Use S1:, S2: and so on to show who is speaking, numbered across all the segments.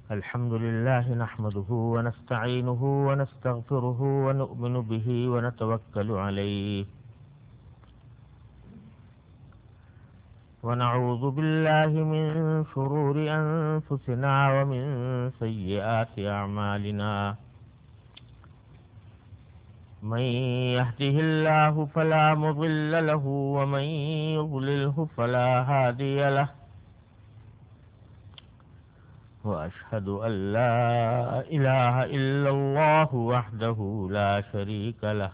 S1: الحمد لله نحمده ونستعينه ونستغفره ونؤمن به ونتوكل عليه ونعوذ بالله من شرور أنفسنا ومن سيئات أعمالنا من يهده الله فلا مضل له ومن يضلله فلا هادي له وأشهد أن لا إله إلا الله وحده لا شريك له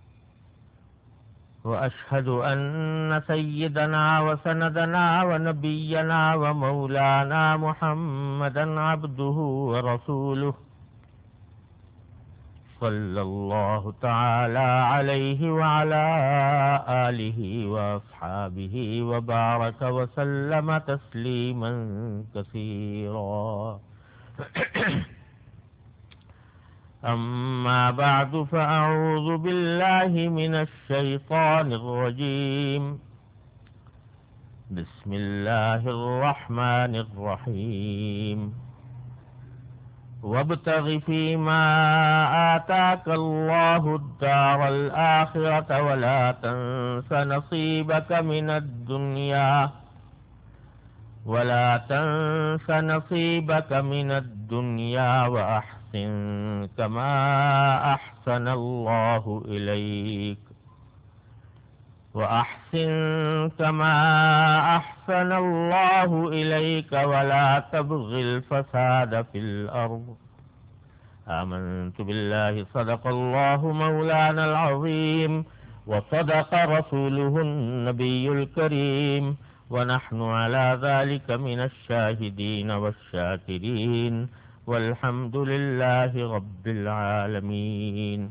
S1: وأشهد أن سيدنا وسندنا ونبينا ومولانا محمدا عبده ورسوله صلى الله تعالى عليه وعلى آله وأصحابه وبارك وسلم تسليما كثيرا أما بعد فأعوذ بالله من الشيطان الرجيم بسم الله الرحمن الرحيم وابتغ فيما آتاك الله الدار الآخرة ولا تنس نصيبك من الدنيا وأحسن كما أحسن الله إليك ولا تبغ الفساد في الأرض آمنت بالله صدق الله مولانا العظيم وصدق رسوله النبي الكريم ونحن على ذلك من الشاهدين والشاكرين والحمد لله رب العالمين.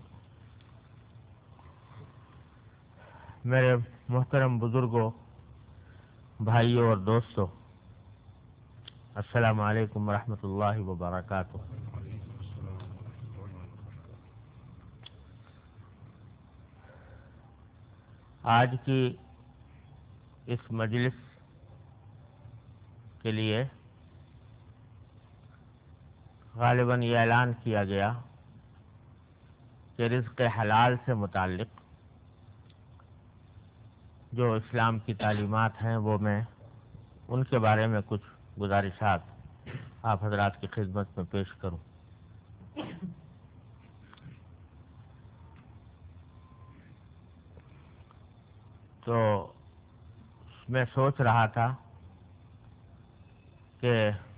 S1: میرے محترم بزرگوں، بھائیوں اور دوستوں، السلام علیکم ورحمۃ اللہ وبرکاتہ. آج کی اس مجلس کے لیے غالباً یہ اعلان کیا گیا کہ رزق حلال سے متعلق جو اسلام کی تعلیمات ہیں وہ میں ان کے بارے میں کچھ گزارشات آپ حضرات کی خدمت میں پیش کروں. تو میں سوچ رہا تھا کہ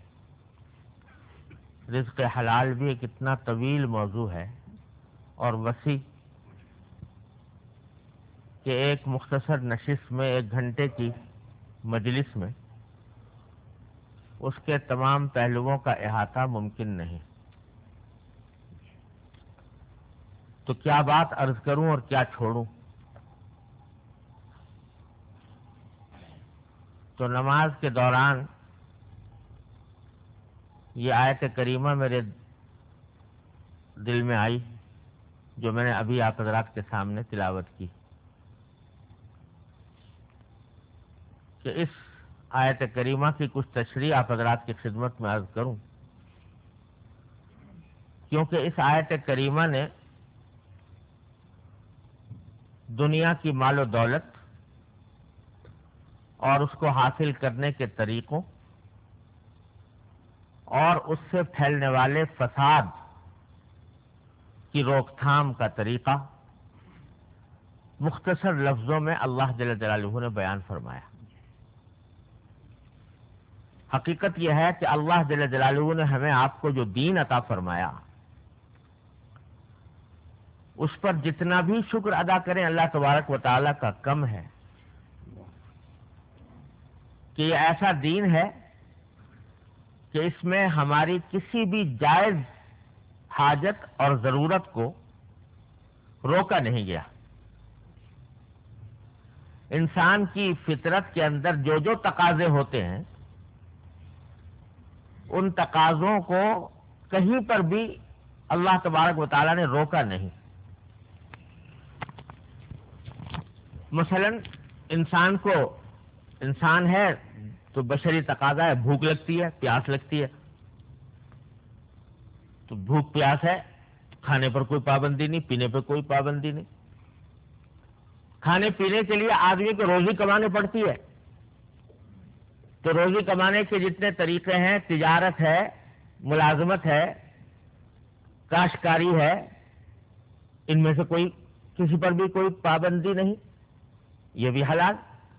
S1: رزق حلال بھی ایک اتنا طویل موضوع ہے اور وسیع کہ ایک مختصر نشست میں 1 گھنٹے کی مجلس میں اس کے تمام پہلوؤں کا احاطہ ممکن نہیں. تو کیا بات عرض کروں اور کیا چھوڑوں؟ تو نماز کے دوران یہ آیت کریمہ میرے دل میں آئی جو میں نے ابھی آپ حضرات کے سامنے تلاوت کی کہ اس آیت کریمہ کی کچھ تشریح آپ حضرات کی خدمت میں عرض کروں، کیونکہ اس آیت کریمہ نے دنیا کی مال و دولت اور اس کو حاصل کرنے کے طریقوں اور اس سے پھیلنے والے فساد کی روک تھام کا طریقہ مختصر لفظوں میں اللہ جل جلالہ نے بیان فرمایا. حقیقت یہ ہے کہ اللہ جل جلالہ نے ہمیں آپ کو جو دین عطا فرمایا اس پر جتنا بھی شکر ادا کریں اللہ تبارک و تعالی کا کم ہے کہ یہ ایسا دین ہے کہ اس میں ہماری کسی بھی جائز حاجت اور ضرورت کو روکا نہیں گیا. انسان کی فطرت کے اندر جو جو تقاضے ہوتے ہیں ان تقاضوں کو کہیں پر بھی اللہ تبارک و تعالی نے روکا نہیں. مثلا انسان ہے تو بشری تقاضا ہے، بھوک لگتی ہے، پیاس لگتی ہے، تو بھوک پیاس ہے، کھانے پر کوئی پابندی نہیں، پینے پر کوئی پابندی نہیں. کھانے پینے کے لیے آدمی کو روزی کمانی پڑتی ہے، تو روزی کمانے کے جتنے طریقے ہیں، تجارت ہے، ملازمت ہے، کاشتکاری ہے، ان میں سے کوئی کسی پر بھی کوئی پابندی نہیں، یہ بھی حلال.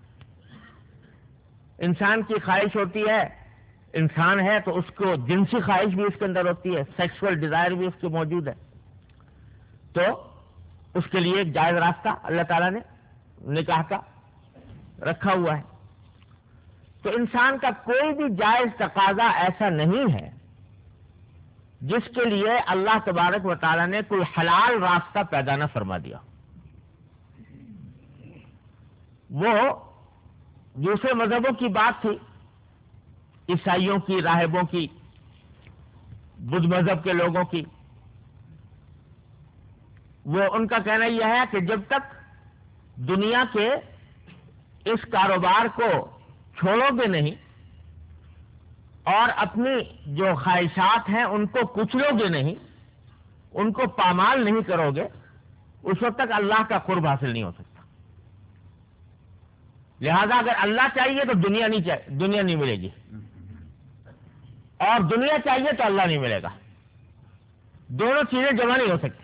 S1: انسان کی خواہش ہوتی ہے، انسان ہے تو اس کو جنسی خواہش بھی اس کے اندر ہوتی ہے، سیکسول ڈیزائر بھی اس کے موجود ہے، تو اس کے لیے ایک جائز راستہ اللہ تعالیٰ نے نکاح کا رکھا ہوا ہے. تو انسان کا کوئی بھی جائز تقاضا ایسا نہیں ہے جس کے لیے اللہ تبارک و تعالیٰ نے کوئی حلال راستہ پیدا نہ فرما دیا. وہ دوسرے مذہبوں کی بات تھی، عیسائیوں کی، راہبوں کی، بدھ مذہب کے لوگوں کی. وہ ان کا کہنا یہ ہے کہ جب تک دنیا کے اس کاروبار کو چھوڑو گے نہیں اور اپنی جو خواہشات ہیں ان کو کچلو گے نہیں، ان کو پامال نہیں کرو گے، اس وقت تک اللہ کا قرب حاصل نہیں ہو سکتا. لہذا اگر اللہ چاہیے تو دنیا نہیں ملے گی، اور دنیا چاہیے تو اللہ نہیں ملے گا. دونوں چیزیں جمع نہیں ہو سکتی.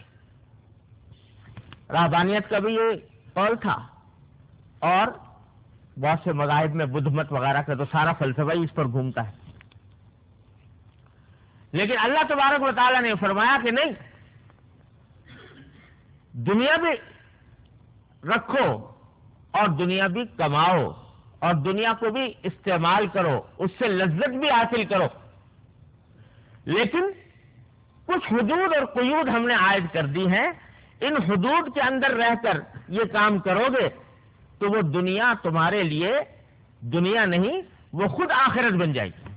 S1: رہبانیت کا بھی یہ قول تھا، اور بہت سے مذاہب میں بدھ مت وغیرہ کا تو سارا فلسفہ ہی اس پر گھومتا ہے. لیکن اللہ تبارک و تعالیٰ نے فرمایا کہ نہیں، دنیا بھی رکھو اور دنیا بھی کماؤ اور دنیا کو بھی استعمال کرو، اس سے لذت بھی حاصل کرو، لیکن کچھ حدود اور قیود ہم نے عائد کر دی ہیں. ان حدود کے اندر رہ کر یہ کام کرو گے تو وہ دنیا تمہارے لیے دنیا نہیں، وہ خود آخرت بن جائے گی.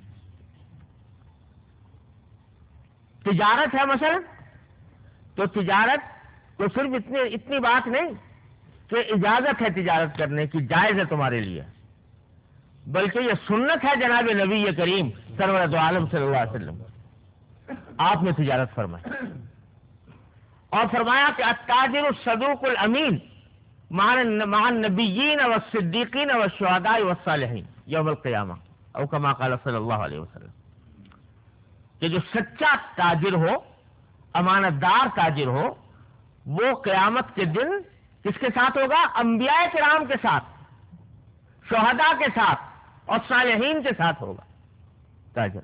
S1: تجارت ہے مثلا، تو تجارت تو صرف اتنی بات نہیں کہ اجازت ہے تجارت کرنے کی، جائز ہے تمہارے لیے، بلکہ یہ سنت ہے جناب نبی کریم سرور دو عالم صلی اللہ علیہ وسلم. آپ نے تجارت فرمائی اور فرمایا کہ التاجر الصدوق الامین مع النبیین والصدیقین والشہداء والصالحین یوم القیامہ، او کما قال صلی اللہ علیہ وسلم. کہ جو سچا تاجر ہو، امانت دار تاجر ہو، وہ قیامت کے دن کس کے ساتھ ہوگا؟ انبیاء کرام کے ساتھ، شہداء کے ساتھ اور صالحین کے ساتھ ہوگا تاجر.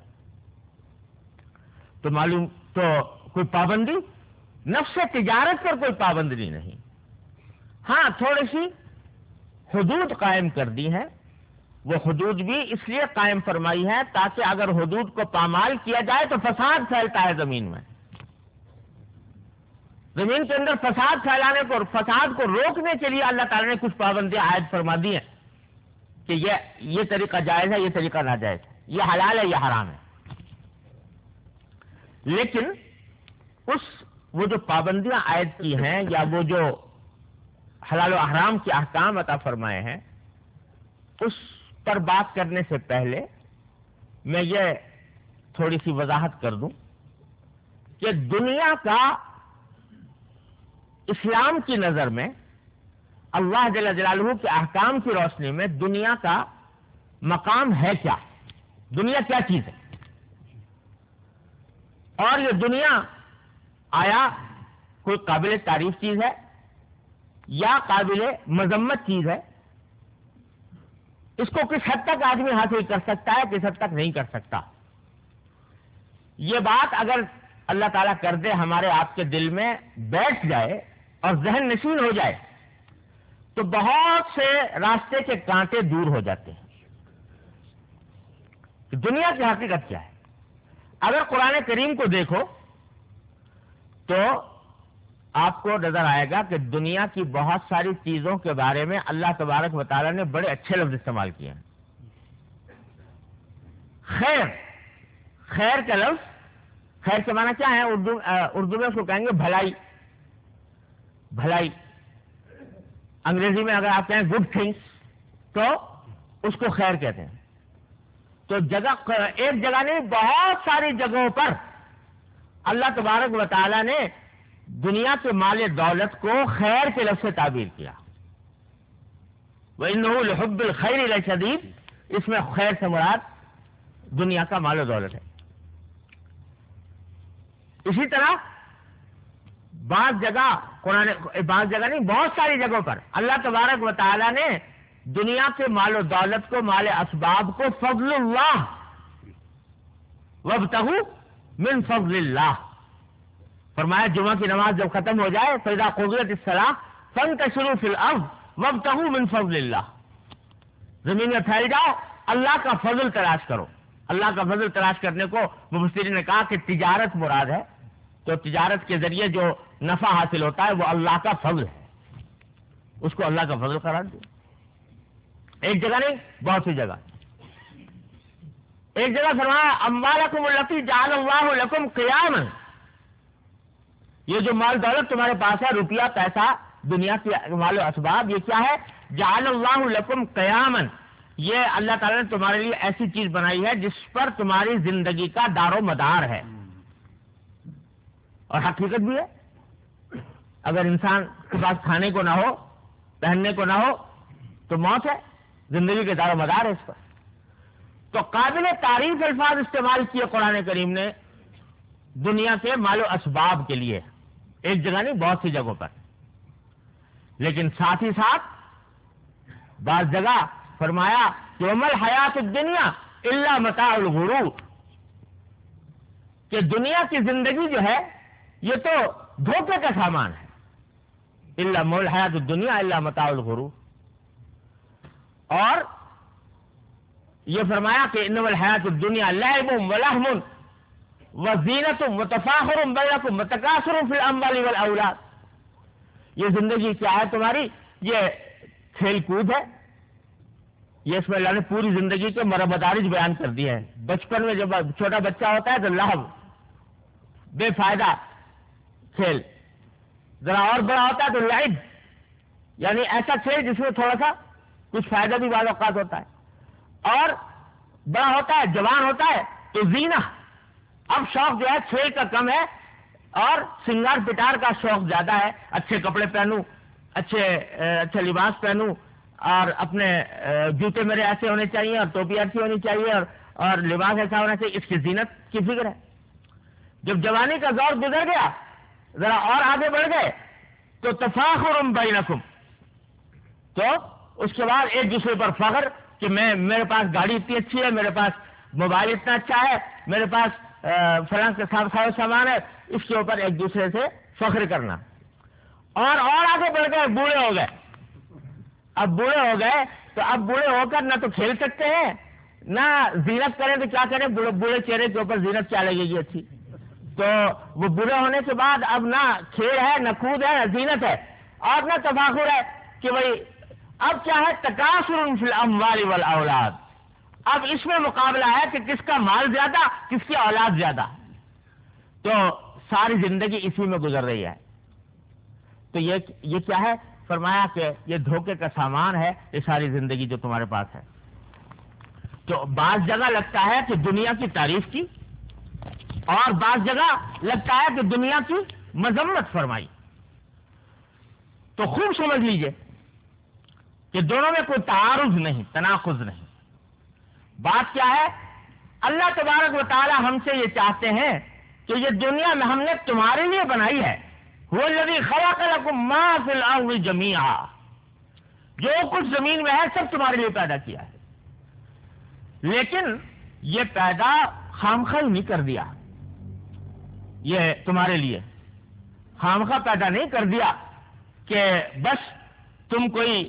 S1: تو معلوم تو کوئی پابندی نفس تجارت پر کوئی پابندی نہیں. ہاں تھوڑی سی حدود قائم کر دی ہے. وہ حدود بھی اس لیے قائم فرمائی ہے تاکہ اگر حدود کو پامال کیا جائے تو فساد پھیلتا ہے زمین میں. زمین کے اندر فساد پھیلانے کو اور فساد کو روکنے کے لیے اللہ تعالیٰ نے کچھ پابندیاں عائد فرما دی ہیں کہ یہ طریقہ جائز ہے، یہ طریقہ ناجائز ہے، یہ حلال ہے، یہ حرام ہے. لیکن وہ جو پابندیاں عائد کی ہیں یا وہ جو حلال و حرام کے احکام عطا فرمائے ہیں، اس پر بات کرنے سے پہلے میں یہ تھوڑی سی وضاحت کر دوں کہ دنیا کا اسلام کی نظر میں، اللہ جل جلالہ کے احکام کی روشنی میں دنیا کا مقام ہے کیا، دنیا کیا چیز ہے، اور یہ دنیا آیا کوئی قابل تعریف چیز ہے یا قابل مذمت چیز ہے، اس کو کس حد تک آدمی حاصل کر سکتا ہے، کس حد تک نہیں کر سکتا. یہ بات اگر اللہ تعالیٰ کر دے ہمارے آپ کے دل میں بیٹھ جائے اور ذہن نشین ہو جائے تو بہت سے راستے کے کانٹے دور ہو جاتے ہیں. دنیا کی حقیقت کیا ہے؟ اگر قرآن کریم کو دیکھو تو آپ کو نظر آئے گا کہ دنیا کی بہت ساری چیزوں کے بارے میں اللہ تبارک و تعالیٰ نے بڑے اچھے لفظ استعمال کیے ہیں. خیر کا لفظ، خیر کے معنی کیا ہے؟ اردو میں اس کو کہیں گے بھلائی. انگریزی میں اگر آپ کہیں گڈ تھنگس تو اس کو خیر کہتے ہیں. تو ایک جگہ نہیں، بہت ساری جگہوں پر اللہ تبارک و تعالیٰ نے دنیا کے مال دولت کو خیر کے لفظ سے تعبیر کیا. وَإِنَّهُ لِحُبِّ الْخَيْرِ لَشَدِيدٌ، اس میں خیر سے مراد دنیا کا مال و دولت ہے. اسی طرح بعض جگہ نہیں، بہت ساری جگہوں پر اللہ تبارک و تعالیٰ نے دنیا کے مال و دولت کو، مال اسباب کو فضل اللہ وابتغوا من فضل اللہ فرمایا. جمعہ کی نماز جب ختم ہو جائے فإذا قضيت الصلاة فانتشروا في الأرض وابتغوا من فضل اللہ، زمین میں پھیل جاؤ، اللہ کا فضل تلاش کرو. اللہ کا فضل تلاش کرنے کو مفسرین نے کہا کہ تجارت مراد ہے، تو تجارت کے ذریعے جو نفع حاصل ہوتا ہے وہ اللہ کا فضل ہے، اس کو اللہ کا فضل قرار دیا. ایک جگہ نہیں، بہت سی جگہ. ایک جگہ فرمایا اموالکم التی جعل اللہ لکم قیاما، یہ جو مال دولت تمہارے پاس ہے، روپیہ پیسہ، دنیا کے مال و اسباب، یہ کیا ہے؟ جعل اللہ لکم قیاما، یہ اللہ تعالیٰ نے تمہارے لیے ایسی چیز بنائی ہے جس پر تمہاری زندگی کا دار و مدار ہے. اور حقیقت بھی ہے، اگر انسان کے پاس کھانے کو نہ ہو، پہننے کو نہ ہو تو موت ہے، زندگی کے دار و مدار ہے اس پر. تو قابل تعریف الفاظ استعمال کیے قرآن کریم نے دنیا کے مال و اسباب کے لیے، ایک جگہ نہیں، بہت سی جگہوں پر. لیکن ساتھ ہی ساتھ بعض جگہ فرمایا کہ وَمَا الْحَيَاةُ الدُّنْيَا إِلَّا مَتَاعُ الْغُرُورِ، کہ دنیا کی زندگی جو ہے یہ تو دھوکے کا سامان ہے. إِلَّا مَا الْحَيَاةُ الدُّنْيَا إِلَّا مَتَاعُ الْغُرُورِ. اور یہ فرمایا کہ إِنَّمَا الْحَيَاةُ الدُّنْيَا لَعِبٌ وَلَهْوٌ وَزِینَةٌ وَتَفَاخُرٌ بَیْنَکُمْ وَتَکَاثُرٌ فِی الْأَمْوَالِ وَالْأَوْلَادِ، یہ زندگی کیا ہے تمہاری؟ یہ کھیل کود ہے. یہ اس میں اللہ نے پوری زندگی کے مدارج بیان کر دیے ہیں. بچپن میں جب چھوٹا بچہ ہوتا ہے تو لہو، بے فائدہ کھیل، ذرا اور بڑا ہوتا ہے تو لعب، یعنی ایسا کھیل جس میں تھوڑا سا کچھ فائدہ بھی بعض اوقات ہوتا ہے. اور بڑا ہوتا ہے، جوان ہوتا ہے تو زینہ، اب شوق جو ہے کھیل کا کم ہے اور سنگار پٹار کا شوق زیادہ ہے. اچھے کپڑے پہنوں، اچھے لباس پہنوں، اور اپنے جوتے میرے ایسے ہونے چاہیے، اور ٹوپی ایسی ہونی چاہیے، اور لباس ایسا ہونا چاہیے. اس کی زینت کی فکر ہے. جب جوانی کا دور گزر گیا، ذرا اور آگے بڑھ گئے تو تفاخر بینکم، تو اس کے بعد ایک دوسرے پر فخر کہ میرے پاس گاڑی اتنی اچھی ہے، میرے پاس موبائل اتنا اچھا ہے، میرے پاس فلاں کے ساتھ سامان ہے، اس کے اوپر ایک دوسرے سے فخر کرنا. اور آگے بڑھ گئے، بوڑھے ہو گئے. اب بوڑھے ہو گئے تو اب بوڑھے ہو کر نہ تو کھیل سکتے ہیں، نہ زینت کریں تو کیا کریں، بوڑھے چہرے کے اوپر زینت کیا لگے گی اچھی. تو وہ بوڑھے ہونے کے بعد اب نہ کھیل ہے، نہ کود ہے، نہ زینت ہے، اور نہ تفاخر ہے کہ بھائی اب کیا ہے، تکاثر فی الاموال والاولاد. اب اس میں مقابلہ ہے کہ کس کا مال زیادہ، کس کی اولاد زیادہ. تو ساری زندگی اسی میں گزر رہی ہے. تو یہ کیا ہے؟ فرمایا کہ یہ دھوکے کا سامان ہے یہ ساری زندگی جو تمہارے پاس ہے. تو بعض جگہ لگتا ہے کہ دنیا کی تعریف کی، اور بعض جگہ لگتا ہے کہ دنیا کی مذمت فرمائی. تو خوب سمجھ لیجئے کہ دونوں میں کوئی تعارض نہیں، تناقض نہیں. بات کیا ہے؟ اللہ تبارک و تعالی ہم سے یہ چاہتے ہیں کہ یہ دنیا میں ہم نے تمہارے لیے بنائی ہے. هو الذی خلق لکم ما فی الارض جمیعا، جو کچھ زمین میں ہے سب تمہارے لیے پیدا کیا ہے. لیکن یہ پیدا خامخواہ نہیں کر دیا، یہ تمہارے لیے خامخواہ پیدا نہیں کر دیا کہ بس تم کوئی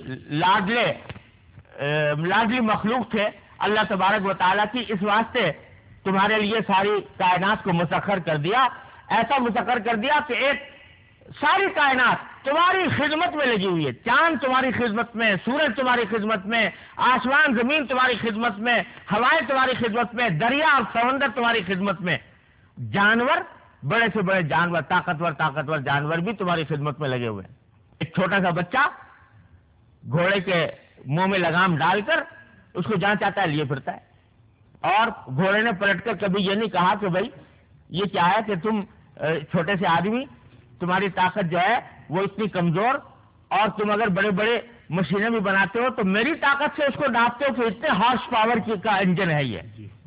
S1: لاڈلی مخلوق تھے اللہ تبارک و تعالیٰ کی، اس واسطے تمہارے لیے ساری کائنات کو مسخر کر دیا. ایسا مسخر کر دیا کہ ایک ساری کائنات تمہاری خدمت میں لگی ہوئی ہے. چاند تمہاری خدمت میں، سورج تمہاری خدمت میں، آسمان زمین تمہاری خدمت میں، ہوائیں تمہاری خدمت میں، دریا اور سمندر تمہاری خدمت میں، جانور، بڑے سے بڑے جانور، طاقتور جانور بھی تمہاری خدمت میں لگے ہوئے ہیں. ایک چھوٹا سا بچہ گھوڑے کے منہ میں لگام ڈال کر اس کو جہاں چاہتا ہے لیے پھرتا ہے، اور گھوڑے نے پلٹ کر کبھی یہ نہیں کہا کہ بھائی یہ کیا ہے کہ تم چھوٹے سے آدمی، تمہاری طاقت جو ہے وہ اتنی کمزور، اور تم اگر بڑے بڑے مشینیں بھی بناتے ہو تو میری طاقت سے اس کو ناپتے ہو کہ اتنے ہارس پاور کا انجن ہے یہ،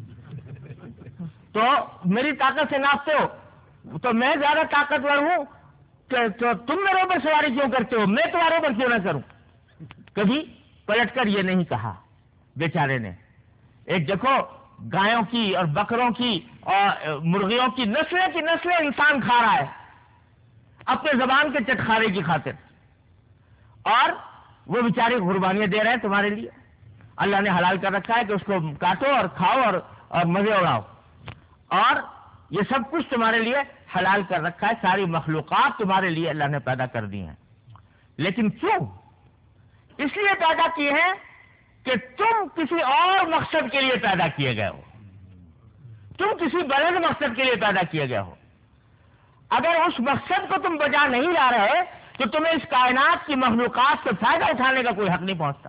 S1: تو میری طاقت سے ناپتے ہو تو میں زیادہ طاقتور ہوں تو تم میرے اوپر سواری کیوں کرتے ہو، میں تمہارے اوپر کیوں نہ کروں؟ کبھی پلٹ کر یہ نہیں کہا بیچارے نے۔ ایک دیکھو گایوں کی اور بکروں کی اور مرغیوں کی نسلیں انسان کھا رہا ہے اپنے زبان کے چٹخارے کی خاطر، اور وہ بیچارے قربانیاں دے رہے ہیں تمہارے لیے۔ اللہ نے حلال کر رکھا ہے کہ اس کو کاٹو اور کھاؤ اور مزے اڑاؤ، اور یہ سب کچھ تمہارے لیے حلال کر رکھا ہے، ساری مخلوقات تمہارے لیے اللہ نے پیدا کر دی ہیں۔ لیکن کیوں؟ اس لیے پیدا کیے ہیں کہ تم کسی اور مقصد کے لیے پیدا کیے گئے ہو، تم کسی بلند مقصد کے لیے پیدا کیے گئے ہو۔ اگر اس مقصد کو تم بجا نہیں لا رہے تو تمہیں اس کائنات کی مخلوقات سے فائدہ اٹھانے کا کوئی حق نہیں پہنچتا۔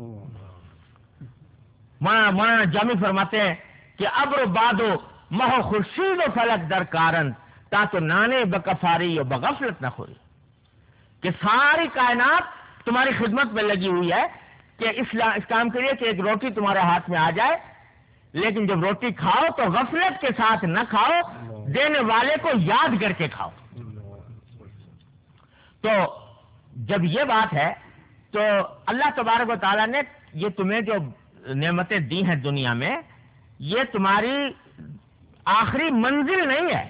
S1: مولانا جامی فرماتے ہیں کہ ابر بادو مہ خورشید و فلک در کارن تا تو نانے بکفاری و بغفلت نہ خوری، کہ ساری کائنات تمہاری خدمت میں لگی ہوئی ہے کہ اس کام کے لیے کہ ایک روٹی تمہارے ہاتھ میں آ جائے، لیکن جب روٹی کھاؤ تو غفلت کے ساتھ نہ کھاؤ، دینے والے کو یاد کر کے کھاؤ۔ تو جب یہ بات ہے تو اللہ تبارک و تعالیٰ نے یہ تمہیں جو نعمتیں دی ہیں دنیا میں، یہ تمہاری آخری منزل نہیں ہے،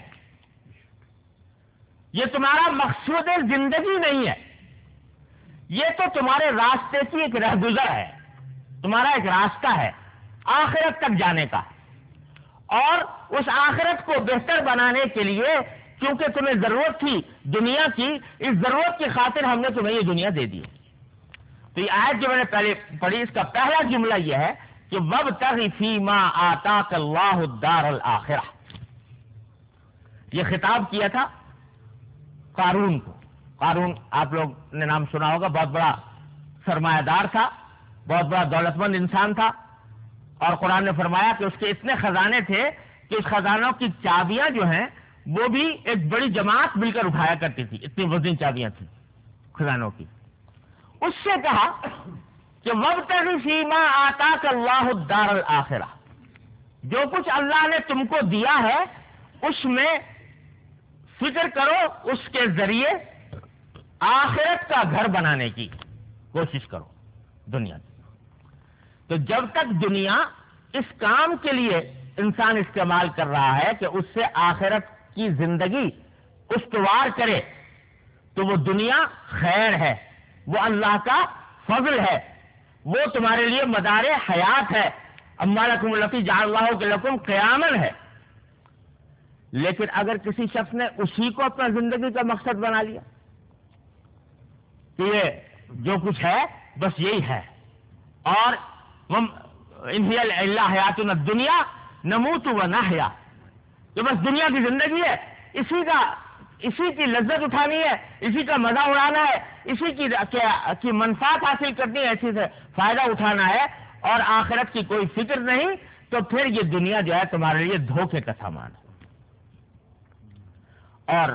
S1: یہ تمہارا مقصود زندگی نہیں ہے، یہ تو تمہارے راستے کی ایک رہگزر ہے، تمہارا ایک راستہ ہے آخرت تک جانے کا۔ اور اس آخرت کو بہتر بنانے کے لیے کیونکہ تمہیں ضرورت تھی دنیا کی، اس ضرورت کی خاطر ہم نے تمہیں یہ دنیا دے دی۔ تو یہ آیت جو میں نے پہلے پڑھی، اس کا پہلا جملہ یہ ہے کہ وَابْتَغِ فِي مَا آتَاكَ اللَّهُ الدَّارَ الْآخِرَةَ۔ یہ خطاب کیا تھا قارون کو۔ قارون آپ لوگ نے نام سنا ہوگا، بہت بڑا سرمایہ دار تھا، بہت بڑا دولت مند انسان تھا، اور قرآن نے فرمایا کہ اس کے اتنے خزانے تھے کہ اس خزانوں کی چابیاں جو ہیں وہ بھی ایک بڑی جماعت مل کر اٹھایا کرتی تھی، اتنی وزن چابیاں تھیں خزانوں کی۔ اس سے کہا کہ وَابْتَغِ فِي مَا آتَاكَ اللَّهُ الدَّارَ الْآخِرَةَ، جو کچھ اللہ نے تم کو دیا ہے اس میں فکر کرو، اس کے ذریعے آخرت کا گھر بنانے کی کوشش کرو دنیا کی۔ تو جب تک دنیا اس کام کے لیے انسان استعمال کر رہا ہے کہ اس سے آخرت کی زندگی استوار کرے، تو وہ دنیا خیر ہے، وہ اللہ کا فضل ہے، وہ تمہارے لیے مدار حیات ہے، اما لکم التی جعل اللہ لکم قیاما ہے۔ لیکن اگر کسی شخص نے اسی کو اپنا زندگی کا مقصد بنا لیا کہ یہ جو کچھ ہے بس یہی ہے، اور ان ہی الا حیاتنا الدنیا نموت و نحیا، کہ بس دنیا کی زندگی ہے، اسی کی لذت اٹھانی ہے، اسی کا مزہ اڑانا ہے، اسی کی منفعت حاصل کرنی ہے، اسی سے فائدہ اٹھانا ہے، اور آخرت کی کوئی فکر نہیں، تو پھر یہ دنیا جو ہے تمہارے لیے دھوکے کا سامان ہے۔ اور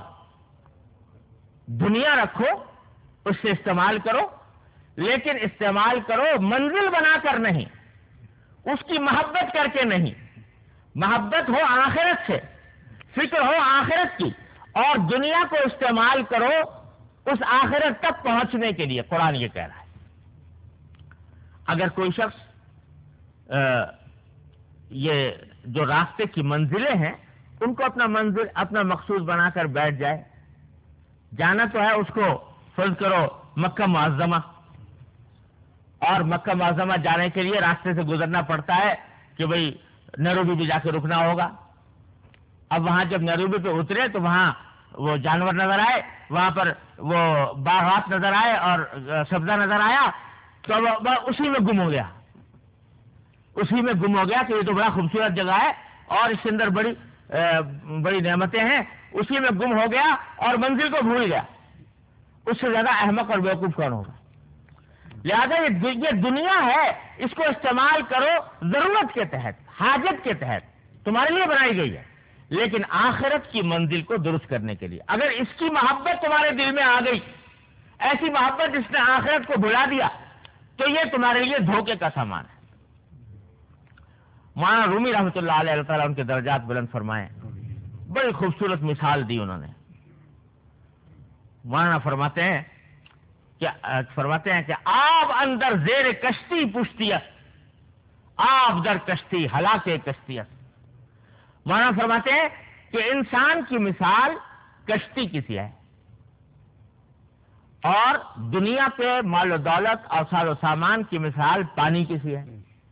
S1: دنیا رکھو، اس سے استعمال کرو، لیکن استعمال کرو منزل بنا کر نہیں، اس کی محبت کر کے نہیں، محبت ہو آخرت سے، فکر ہو آخرت کی، اور دنیا کو استعمال کرو اس آخرت تک پہنچنے کے لیے۔ قرآن یہ کہہ رہا ہے اگر کوئی شخص یہ جو راستے کی منزلیں ہیں ان کو اپنا مقصود بنا کر بیٹھ جائے، جانا تو ہے اس کو فرض کرو مکہ معظمہ، اور مکہ معظمہ جانے کے لیے راستے سے گزرنا پڑتا ہے کہ بھئی نیروبی بھی جا کے رکنا ہوگا۔ اب وہاں جب نیروبی پہ اترے تو وہاں وہ جانور نظر آئے، وہاں پر وہ باغات نظر آئے اور سبزہ نظر آیا، تو اسی میں گم ہو گیا کہ یہ تو بڑا خوبصورت جگہ ہے اور اس کے اندر بڑی نعمتیں ہیں، اسی میں گم ہو گیا اور منزل کو بھول گیا۔ اس سے زیادہ احمق اور بیوقوف کون ہوگا؟ لہذا یہ دنیا ہے، اس کو استعمال کرو ضرورت کے تحت، حاجت کے تحت، تمہارے لیے بنائی گئی ہے، لیکن آخرت کی منزل کو درست کرنے کے لیے. اگر اس کی محبت تمہارے دل میں آ گئی، ایسی محبت جس نے آخرت کو بھلا دیا، تو یہ تمہارے لیے دھوکے کا سامان ہے. مولانا رومی رحمۃ اللہ علیہ، اللہ تعالیٰ ان کے درجات بلند فرمائے، بڑی خوبصورت مثال دی انہوں نے. مولانا فرماتے ہیں کہ آب اندر زیر کشتی پشتیت، آب در کشتی ہلاک کشتیت. مولانا فرماتے ہیں کہ انسان کی مثال کشتی کی سی ہے، اور دنیا پہ مال و دولت اور ساز و سامان کی مثال پانی کی سی ہے.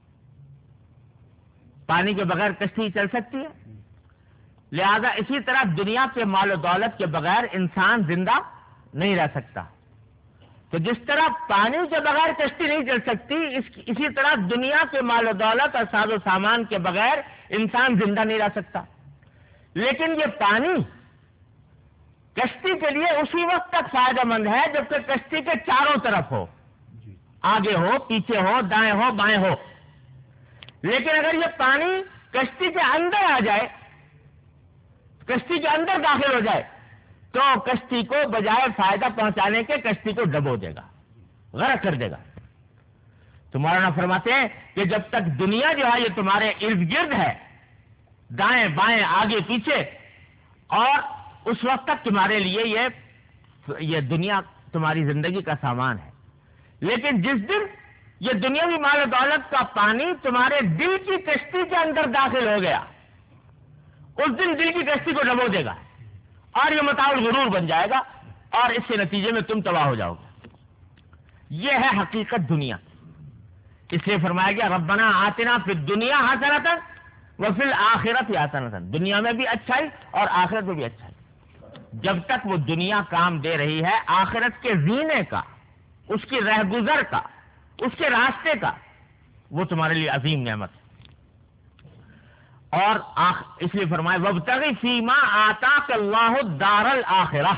S1: پانی کے بغیر کشتی چل سکتی ہے؟ لہذا اسی طرح دنیا کے مال و دولت کے بغیر انسان زندہ نہیں رہ سکتا. تو جس طرح پانی کے بغیر کشتی نہیں چل سکتی، اسی طرح دنیا کے مال و دولت اور ساز و سامان کے بغیر انسان زندہ نہیں رہ سکتا. لیکن یہ پانی کشتی کے لیے اسی وقت تک فائدہ مند ہے جب کہ کشتی کے چاروں طرف ہو، آگے ہو، پیچھے ہو، دائیں ہو، بائیں ہو. لیکن اگر یہ پانی کشتی کے اندر آ جائے، کشتی کے اندر داخل ہو جائے، تو کشتی کو بجائے فائدہ پہنچانے کے کشتی کو ڈبو دے گا، غرق کر دے گا. تو مولانا فرماتے ہیں کہ جب تک دنیا جو ہے یہ تمہارے ارد گرد ہے، دائیں بائیں آگے پیچھے، اور اس وقت تک تمہارے لیے یہ دنیا تمہاری زندگی کا سامان ہے. لیکن جس دن یہ دنیاوی مال و دولت کا پانی تمہارے دل کی کشتی کے اندر داخل ہو گیا، اس دن دل کی کشتی کو ڈبو دے گا، اور یہ متاع الغرور بن جائے گا، اور اس کے نتیجے میں تم تباہ ہو جاؤ گے. یہ ہے حقیقت دنیا. اس لیے فرمایا گیا ربنا آتنا فی الدنیا حسنۃ وفی الآخرۃ حسنۃ. دنیا میں بھی اچھائی اور آخرت میں بھی اچھائی. جب تک وہ دنیا کام دے رہی ہے، آخرت کے زینے کا، اس کی رہگزر کا، اس کے راستے کا، وہ تمہارے لیے عظیم نعمت ہے. اور اس لیے فرمائے وابتغ فیما آتاک اللہ الدار الآخرہ.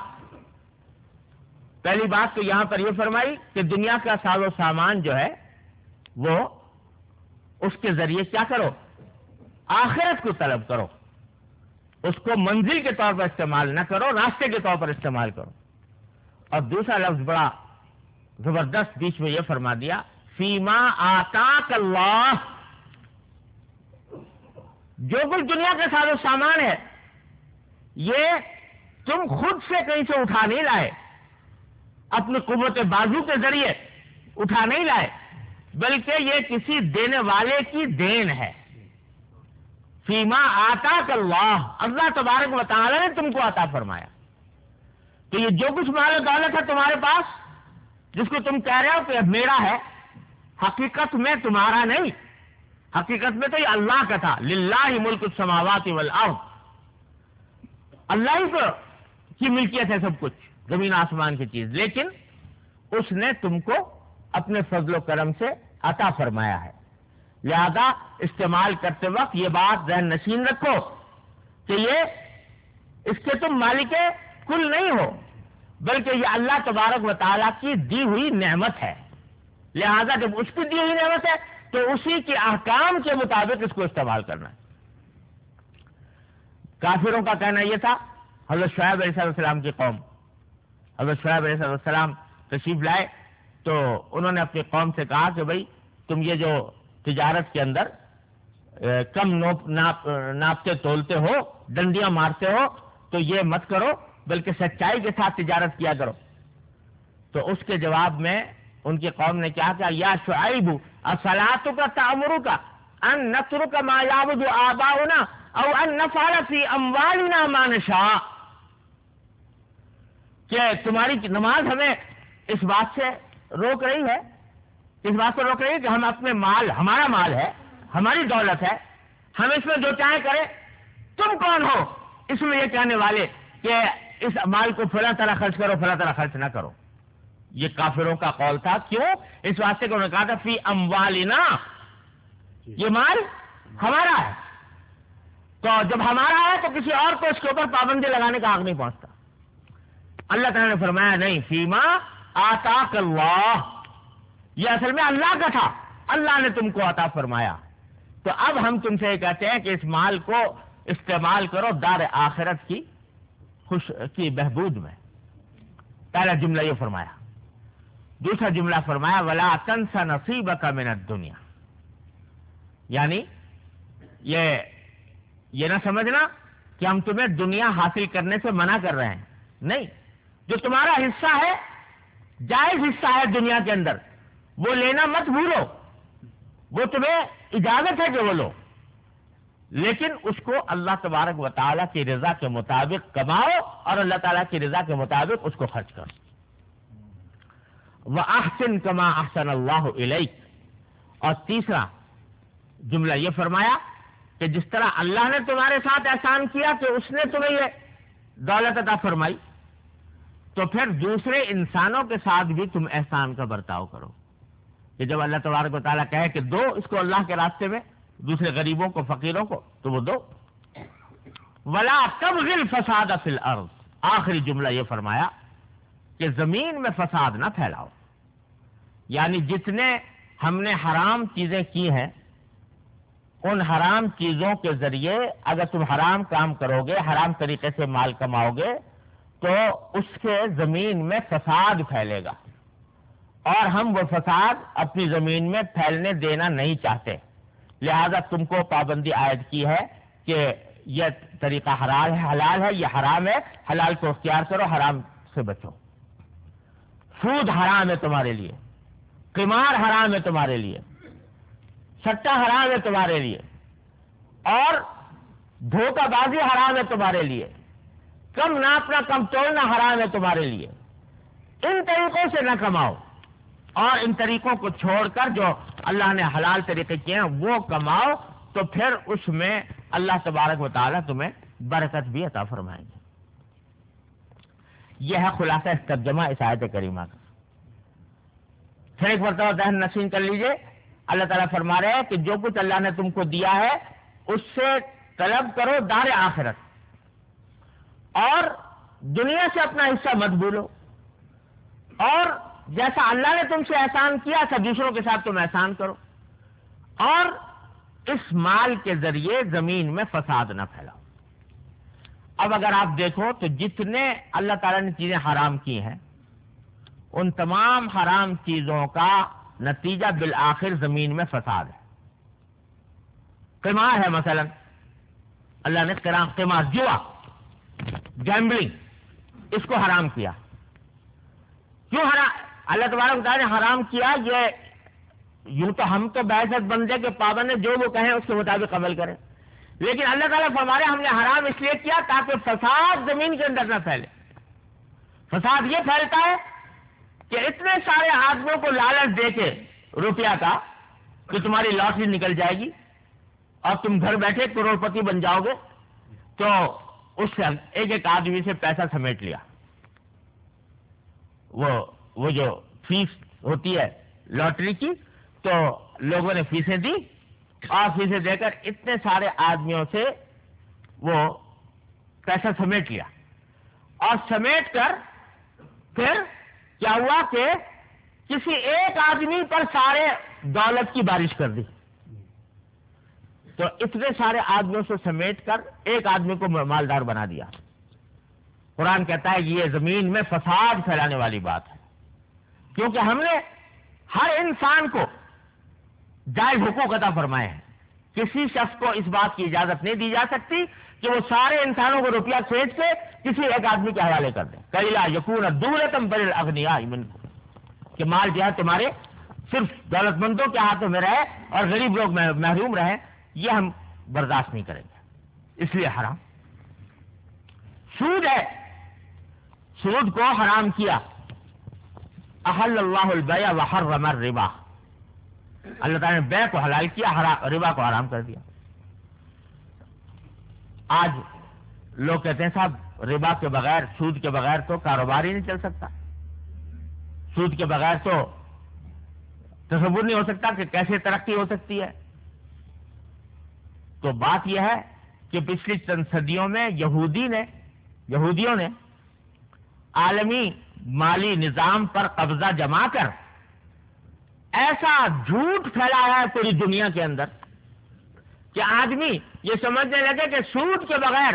S1: پہلی بات تو یہاں پر یہ فرمائی کہ دنیا کا ساز و سامان جو ہے وہ اس کے ذریعے کیا کرو، آخرت کو طلب کرو، اس کو منزل کے طور پر استعمال نہ کرو، راستے کے طور پر استعمال کرو. اور دوسرا لفظ بڑا زبردست بیچ میں یہ فرما دیا فیما آتاک اللہ. جو کچھ دنیا کا ساز و سامان ہے یہ تم خود سے کہیں سے اٹھا نہیں لائے، اپنی قوت بازو کے ذریعے اٹھا نہیں لائے، بلکہ یہ کسی دینے والے کی دین ہے. فیما آتاک اللہ، اللہ تبارک و تعالی نے تم کو عطا فرمایا. تو یہ جو کچھ مال و دولت ہے تمہارے پاس، جس کو تم کہہ رہے ہو کہ میرا ہے، حقیقت میں تمہارا نہیں، حقیقت میں تو یہ اللہ کا تھا. للہ ملک السماوات والارض، اللہ ہی کی ملکیت ہے سب کچھ، زمین آسمان کی چیز، لیکن اس نے تم کو اپنے فضل و کرم سے عطا فرمایا ہے. لہذا استعمال کرتے وقت یہ بات ذہن نشین رکھو کہ یہ اس کے تم مالک کل نہیں ہو، بلکہ یہ اللہ تبارک و تعالیٰ کی دی ہوئی نعمت ہے. لہذا جب اس کی دی ہوئی نعمت ہے تو اسی کے احکام کے مطابق اس کو استعمال کرنا ہے. کافروں کا کہنا یہ تھا، حضرت شعیب علیہ السلام کی قوم، حضرت شعیب علیہ السلام تشریف لائے تو انہوں نے اپنی قوم سے کہا کہ بھئی تم یہ جو تجارت کے اندر کم ناپتے تولتے ہو، ڈنڈیاں مارتے ہو، تو یہ مت کرو، بلکہ سچائی کے ساتھ تجارت کیا کرو. تو اس کے جواب میں ان کی قوم نے کیا کہا، یا شعیب اصلاتک تأمرک ان نترک ما یعبد آباؤنا او ان نفعل فی اموالنا ما نشاء. کہ تمہاری نماز ہمیں اس بات سے روک رہی ہے، اس بات سے روک رہی ہے کہ ہم اپنے مال، ہمارا مال ہے، ہماری دولت ہے، ہم اس میں جو چاہیں کریں. تم کون ہو اس میں یہ کہنے والے کہ اس مال کو فلاں طرح خرچ کرو، فلاں طرح خرچ نہ کرو. یہ کافروں کا قول تھا. کیوں؟ اس واسطے کہ انہوں نے کہا تھا فی اموالنا، یہ مال ہمارا ہے، تو جب ہمارا ہے تو کسی اور کو اس کے اوپر پابندی لگانے کا حق نہیں پہنچتا. اللہ تعالیٰ نے فرمایا نہیں، فیما آتاک اللہ، یہ اصل میں اللہ کا تھا، اللہ نے تم کو عطا فرمایا. تو اب ہم تم سے یہ کہتے ہیں کہ اس مال کو استعمال کرو دار آخرت کی بہبود میں. پہلا جملہ یہ فرمایا. دوسرا جملہ فرمایا ولا تنس نصیبک من الدنیا. یعنی یہ نہ سمجھنا کہ ہم تمہیں دنیا حاصل کرنے سے منع کر رہے ہیں. نہیں، جو تمہارا حصہ ہے، جائز حصہ ہے دنیا کے اندر، وہ لینا مت بھولو. وہ تمہیں اجازت ہے کہ وہ لو، لیکن اس کو اللہ تبارک و تعالیٰ کی رضا کے مطابق کماؤ اور اللہ تعالیٰ کی رضا کے مطابق اس کو خرچ کرو. وَأَحْسِن كَمَا أَحْسَنَ اللَّهُ إِلَيْكَ. اور تیسرا جملہ یہ فرمایا کہ جس طرح اللہ نے تمہارے ساتھ احسان کیا کہ اس نے تمہیں یہ دولت عطا فرمائی، تو پھر دوسرے انسانوں کے ساتھ بھی تم احسان کا برتاؤ کرو. کہ جب اللہ تبارک و تعالیٰ کہے کہ دو اس کو اللہ کے راستے میں، دوسرے غریبوں کو، فقیروں کو، تو وہ دو. وَلَا تَبْغِ الْفَسَادَ فِي الْأَرْضِ. آخری جملہ یہ فرمایا کہ زمین میں فساد نہ پھیلاؤ. یعنی جتنے ہم نے حرام چیزیں کی ہیں، ان حرام چیزوں کے ذریعے اگر تم حرام کام کرو گے، حرام طریقے سے مال کماؤ گے، تو اس سے زمین میں فساد پھیلے گا، اور ہم وہ فساد اپنی زمین میں پھیلنے دینا نہیں چاہتے. لہذا تم کو پابندی عائد کی ہے کہ یہ طریقہ حلال ہے، یہ حرام ہے، حلال کو اختیار کرو، حرام سے بچو. سود حرام ہے تمہارے لیے، قمار حرام ہے تمہارے لیے، سٹا حرام ہے تمہارے لیے، اور دھوکہ بازی حرام ہے تمہارے لیے، کم ناپنا کم تولنا حرام ہے تمہارے لیے. ان طریقوں سے نہ کماؤ، اور ان طریقوں کو چھوڑ کر جو اللہ نے حلال طریقے کیے ہیں وہ کماؤ، تو پھر اس میں اللہ تبارک و تعالیٰ تمہیں برکت بھی عطا فرمائیں گے. یہ ہے خلاصہ اس ترجمہ اس آیت کریمہ کا. پھر ایک مرتبہ ذہن نشین کر لیجئے. اللہ تعالیٰ فرما رہے ہیں کہ جو کچھ اللہ نے تم کو دیا ہے اس سے طلب کرو دار آخرت، اور دنیا سے اپنا حصہ مت بھولو، اور جیسا اللہ نے تم سے احسان کیا تھا دوسروں کے ساتھ تم احسان کرو، اور اس مال کے ذریعے زمین میں فساد نہ پھیلاؤ. اب اگر آپ دیکھو تو جتنے اللہ تعالیٰ نے چیزیں حرام کی ہیں، ان تمام حرام چیزوں کا نتیجہ بالآخر زمین میں فساد ہے. قمار ہے مثلا، اللہ نے قمار، جوا، گیمبلنگ، اس کو حرام کیا. کیوں حرام؟ اللہ تبارک و تعالیٰ نے حرام کیا. یہ یوں تو ہم تو بعثت بندے کے پابند ہیں، جو وہ کہیں اس کے مطابق عمل کریں، لیکن اللہ تعالیٰ فرما رہے ہم نے حرام اس لیے کیا تاکہ فساد زمین کے اندر نہ پھیلے. فساد یہ پھیلتا ہے کہ اتنے سارے آدمیوں کو لالچ دے کے روپیہ کا کہ تمہاری لاٹری نکل جائے گی اور تم گھر بیٹھے کروڑ پتی بن جاؤ گے، تو اس سے ایک ایک آدمی سے پیسہ سمیٹ لیا. وہ جو فیس ہوتی ہے لاٹری کی، تو لوگوں نے فیسیں دی، اور فیسیں دے کر اتنے سارے آدمیوں سے وہ پیسہ سمیٹ لیا. اور سمیٹ کر پھر کیا ہوا کہ کسی ایک آدمی پر سارے دولت کی بارش کر دی. تو اتنے سارے آدمیوں سے سمیٹ کر ایک آدمی کو مالدار بنا دیا. قرآن کہتا ہے کہ یہ زمین میں فساد پھیلانے والی بات ہے، کیونکہ ہم نے ہر انسان کو جائز حقوق عطا فرمائے ہیں. کسی شخص کو اس بات کی اجازت نہیں دی جا سکتی کہ وہ سارے انسانوں کو روپیہ کھینچ کے کسی ایک آدمی کے حوالے کر دیں. کَيْلَا يَكُونَ دُولَةً بَيْنَ الْأَغْنِيَاءِ مِنْكُمْ، کہ مال جو ہے تمہارے صرف دولت مندوں کے ہاتھوں میں رہے اور غریب لوگ محروم رہیں، یہ ہم برداشت نہیں کریں گے. اس لیے حرام. سود ہے، سود کو حرام کیا. احل اللہ البیع وحرم الربا، اللہ تعالیٰ نے بیع کو حلال کیا، ربا کو حرام کر دیا. آج لوگ کہتے ہیں صاحب ربا کے بغیر، سود کے بغیر تو کاروبار ہی نہیں چل سکتا، سود کے بغیر تو تصور نہیں ہو سکتا کہ کیسے ترقی ہو سکتی ہے. تو بات یہ ہے کہ پچھلی چند صدیوں میں یہودیوں نے عالمی مالی نظام پر قبضہ جما کر ایسا جھوٹ پھیلایا ہے پوری دنیا کے اندر کہ آدمی یہ سمجھنے لگے کہ سود کے بغیر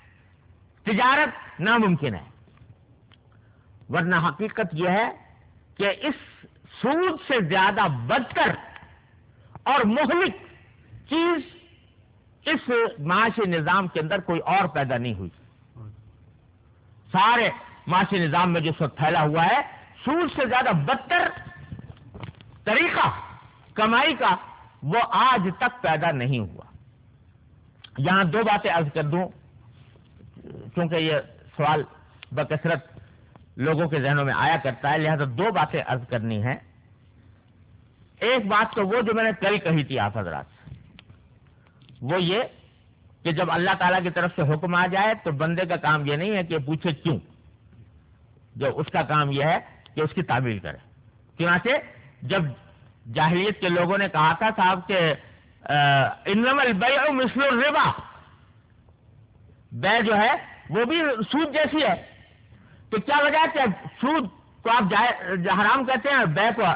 S1: تجارت ناممکن ہے، ورنہ حقیقت یہ ہے کہ اس سود سے زیادہ بدتر اور مہلک چیز اس معاشی نظام کے اندر کوئی اور پیدا نہیں ہوئی۔ سارے معاشی نظام میں جو سود پھیلا ہوا ہے، سود سے زیادہ بدتر طریقہ کمائی کا وہ آج تک پیدا نہیں ہوا۔ یہاں دو باتیں عرض کر دوں، چونکہ یہ سوال بکثرت لوگوں کے ذہنوں میں آیا کرتا ہے، لہذا دو باتیں عرض کرنی ہیں۔ ایک بات تو وہ جو میں نے کل کہی تھی آپ حضرات سے، وہ یہ کہ جب اللہ تعالیٰ کی طرف سے حکم آ جائے تو بندے کا کام یہ نہیں ہے کہ پوچھے کیوں، جو اس کا کام یہ ہے کہ اس کی تعمیل کرے۔ چنانچہ جب جاہلیت کے لوگوں نے کہا تھا صاحب کہ انما البیع مثل الربا، بیع جو ہے وہ بھی سود جیسی ہے، تو کیا وجہ ہے کہ سود کو آپ حرام کہتے ہیں اور بیع کو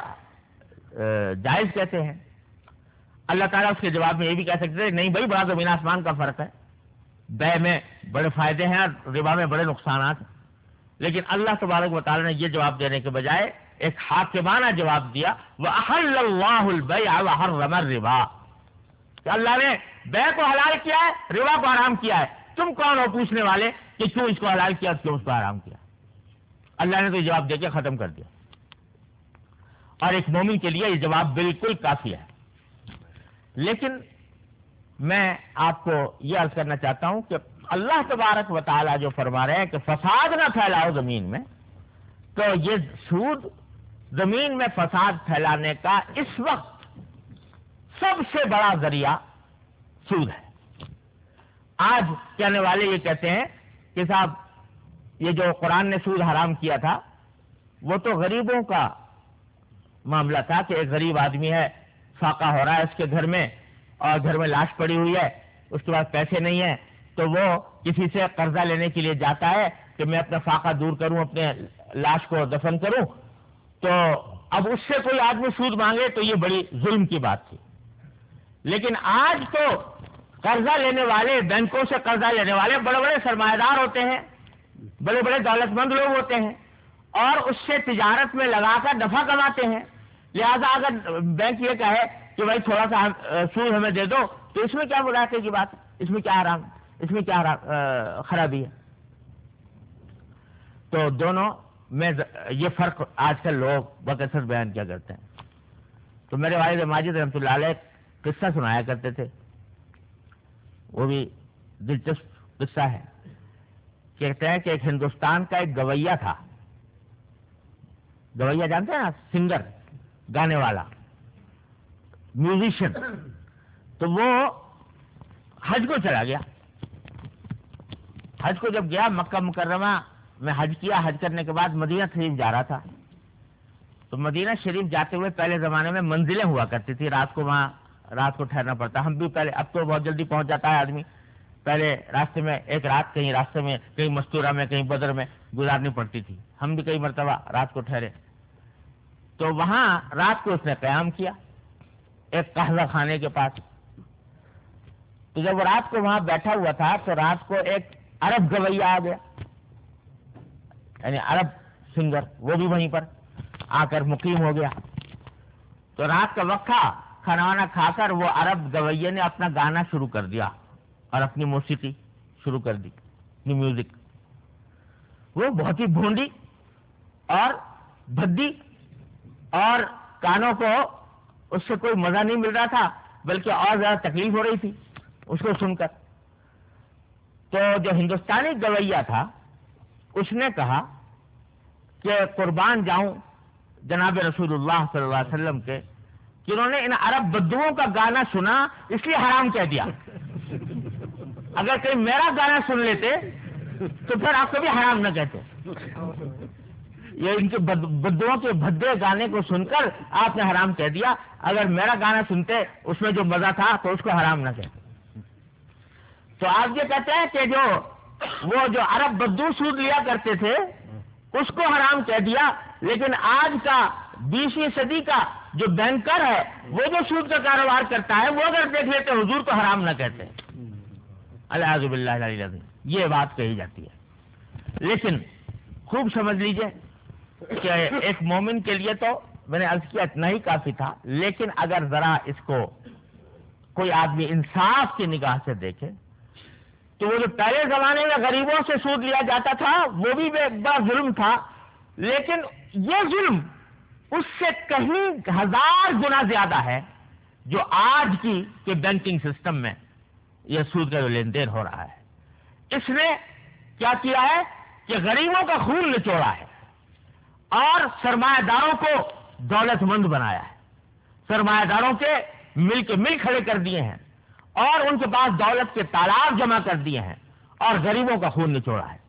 S1: جائز کہتے ہیں؟ اللہ تعالیٰ اس کے جواب میں یہ بھی کہہ سکتے تھے نہیں بھائی، بڑا زمین آسمان کا فرق ہے، بیع میں بڑے فائدے ہیں اور ربا میں بڑے نقصانات ہیں۔ لیکن اللہ تبارک و تعالیٰ نے یہ جواب دینے کے بجائے ایک حاکمانہ جواب دیا، وَأَحَلَّ اللَّهُ الْبَيْعَ وَحَرَّمَ الرِّبَا، کہ اللہ نے بیع کو حلال کیا ہے، ربا کو حرام کیا ہے۔ تم کون ہو پوچھنے والے کہ کیوں اس کو حلال کیا اور کیوں اس کو حرام کیا؟ اللہ نے تو یہ جواب دے کے ختم کر دیا، اور ایک مومن کے لیے یہ جواب بالکل کافی ہے۔ لیکن میں آپ کو یہ عرض کرنا چاہتا ہوں کہ اللہ تبارک و تعالیٰ جو فرما رہے ہیں کہ فساد نہ پھیلاؤ زمین میں، تو یہ سود زمین میں فساد پھیلانے کا اس وقت سب سے بڑا ذریعہ سود ہے۔ آج کہنے والے یہ کہتے ہیں کہ صاحب یہ جو قرآن نے سود حرام کیا تھا وہ تو غریبوں کا معاملہ تھا، کہ ایک غریب آدمی ہے، فاقہ ہو رہا ہے اس کے گھر میں، اور گھر میں لاش پڑی ہوئی ہے، اس کے پاس پیسے نہیں ہیں، تو وہ کسی سے قرضہ لینے کے لیے جاتا ہے کہ میں اپنا فاقہ دور کروں، اپنے لاش کو دفن کروں، تو اب اس سے کوئی آدمی سود مانگے تو یہ بڑی ظلم کی بات تھی۔ لیکن آج تو قرضہ لینے والے، بینکوں سے قرضہ لینے والے بڑے بڑے سرمایہ دار ہوتے ہیں، بڑے بڑے دولت مند لوگ ہوتے ہیں، اور اس سے تجارت میں لگا کر نفع کماتے ہیں۔ لہذا اگر بینک یہ کہے کہ بھائی تھوڑا سا سود ہمیں دے دو، تو اس میں کیا مراقبے کی بات ہے؟ اس میں کیا حرام، اس میں کیا خرابی ہے؟ تو دونوں میں یہ فرق آج کل لوگ بکثرت بیان کیا کرتے ہیں۔ تو میرے والد ماجد رحمۃ اللہ علیہ قصہ سنایا کرتے تھے، وہ بھی دلچسپ قصہ ہے۔ کہتے ہیں کہ ایک ہندوستان کا ایک گویا تھا، گویا جانتے ہیں نا، سنگر، گانے والا، میوزیشین، تو وہ حج کو چلا گیا۔ حج کو جب گیا، مکہ مکرمہ میں حج کیا، حج کرنے کے بعد مدینہ شریف جا رہا تھا، تو مدینہ شریف جاتے ہوئے پہلے زمانے میں منزلیں ہوا کرتی تھی، رات کو وہاں رات کو ٹھہرنا پڑتا۔ ہم بھی پہلے، اب تو بہت جلدی پہنچ جاتا ہے آدمی، پہلے راستے میں ایک رات کہیں راستے میں کہیں مستورہ میں کہیں بدر میں گزارنی پڑتی تھی۔ ہم بھی کئی مرتبہ رات کو ٹھہرے، تو وہاں رات کو اس نے قیام کیا ایک قہوہ خانے کے پاس۔ تو جب وہ رات کو وہاں بیٹھا ہوا تھا تو رات کو ایک عرب گویا آ گیا، یعنی عرب سنگر، وہ بھی وہیں پر آ کر مقیم ہو گیا۔ تو رات کا وقت تھا، کھانا وانا کھا کر وہ عرب گویے نے اپنا گانا شروع کر دیا اور اپنی موسیقی شروع کر دی، اپنی میوزک۔ وہ بہت ہی بھونڈی اور بھدی، اور کانوں کو اس سے کوئی مزہ نہیں مل رہا تھا، بلکہ اور زیادہ تکلیف ہو رہی تھی اس کو سن کر۔ تو جو ہندوستانی گویا تھا اس نے کہا کہ قربان جاؤں جناب رسول اللہ صلی اللہ علیہ وسلم کے، کہ انہوں نے ان عرب بدوؤں کا گانا سنا اس لیے حرام کہہ دیا، اگر کہیں میرا گانا سن لیتے تو پھر آپ کبھی حرام نہ کہتے۔ یہ ان کے بدوؤں کے بھدے گانے کو سن کر آپ نے حرام کہہ دیا، اگر میرا گانا سنتے اس میں جو مزہ تھا تو اس کو حرام نہ کہتے۔ تو آپ یہ کہتے ہیں کہ وہ جو عرب بدو سود لیا کرتے تھے اس کو حرام کہہ دیا، لیکن آج کا 20ویں صدی کا جو بینکر ہے، وہ جو سود کا کاروبار کرتا ہے، وہ اگر دیکھ لیتے حضور تو حرام نہ کہتے۔ الاعوذ باللہ العلی العظیم، یہ بات کہی جاتی ہے۔ لیکن خوب سمجھ لیجئے کہ ایک مومن کے لیے تو میں نے عرض کیا اتنا ہی کافی تھا، لیکن اگر ذرا اس کو کوئی آدمی انصاف کی نگاہ سے دیکھے تو وہ جو پہلے زمانے میں غریبوں سے سود لیا جاتا تھا وہ بھی بڑا ظلم تھا، لیکن یہ ظلم اس سے کہیں ہزار گنا زیادہ ہے جو آج کی کہ بینکنگ سسٹم میں یہ سود کا جو لین دین ہو رہا ہے۔ اس نے کیا کیا ہے کہ غریبوں کا خون نچوڑا ہے اور سرمایہ داروں کو دولت مند بنایا ہے، سرمایہ داروں کے مل کھڑے کر دیے ہیں اور ان کے پاس دولت کے تالاب جمع کر دیے ہیں اور غریبوں کا خون نچوڑا ہے۔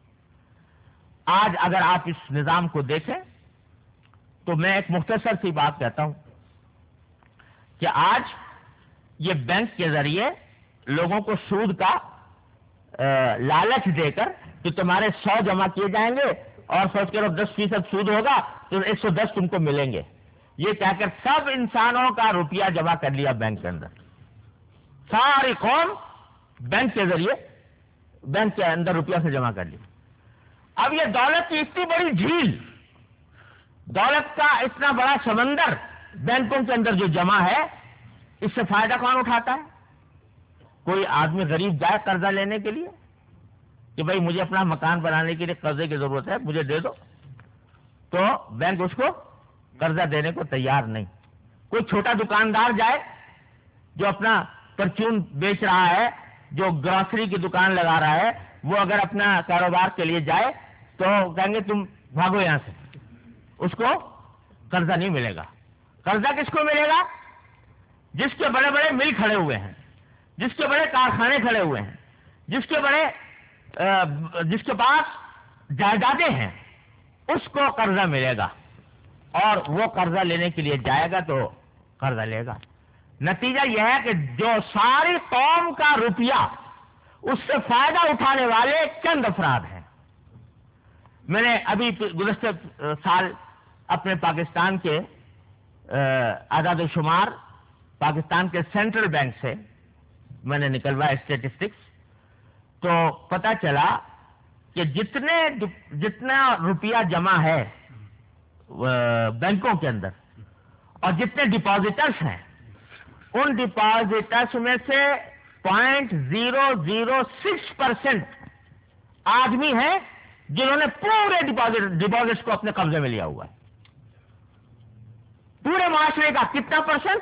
S1: آج اگر آپ اس نظام کو دیکھیں تو میں ایک مختصر سی بات کہتا ہوں کہ آج یہ بینک کے ذریعے لوگوں کو سود کا لالچ دے کر کہ تمہارے 100 جمع کیے جائیں گے اور سوچ کرو 10% سود ہوگا تو 110 تم کو ملیں گے، یہ کہہ کر سب انسانوں کا روپیہ جمع کر لیا بینک کے اندر، ساری قوم بینک کے ذریعے بینک کے اندر روپیہ سے جمع کر لی۔ اب یہ دولت کی اتنی بڑی جھیل، دولت کا اتنا بڑا سمندر بینکوں کے اندر جو جمع ہے، اس سے فائدہ کون اٹھاتا ہے؟ کوئی آدمی غریب جائے قرضہ لینے کے لیے کہ بھائی مجھے اپنا مکان بنانے کے لیے قرضے کی ضرورت ہے، مجھے دے دو، تو بینک اس کو قرضہ دینے کو تیار نہیں۔ کوئی چھوٹا دکاندار جائے جو اپنا پرچون بیچ رہا ہے، جو گروسری کی دکان لگا رہا ہے، وہ اگر اپنا کاروبار کے لیے جائے تو کہیں گے تم بھاگو یہاں سے، اس کو قرضہ نہیں ملے گا۔ قرضہ کس کو ملے گا؟ جس کے بڑے بڑے مل کھڑے ہوئے ہیں، جس کے بڑے کارخانے کھڑے ہوئے ہیں، جس کے پاس جائیدادیں ہیں، اس کو قرضہ ملے گا اور وہ قرضہ لینے کے لیے جائے گا تو قرضہ لے گا۔ نتیجہ یہ ہے کہ جو ساری قوم کا روپیہ اس سے فائدہ اٹھانے والے چند افراد ہیں۔ میں نے ابھی گزشتہ سال اپنے پاکستان کے اعداد و شمار پاکستان کے سینٹرل بینک سے میں نے نکلوایا اسٹیٹسٹکس، تو پتہ چلا کہ جتنا روپیہ جمع ہے بینکوں کے اندر اور جتنے ڈپازیٹرس ہیں، ان ڈپازیٹرس میں سے 0.006% آدمی ہیں جنہوں نے پورے ڈپازٹس کو اپنے قبضے میں لیا ہوا ہے۔ پورے معاشرے کا کتنا percent?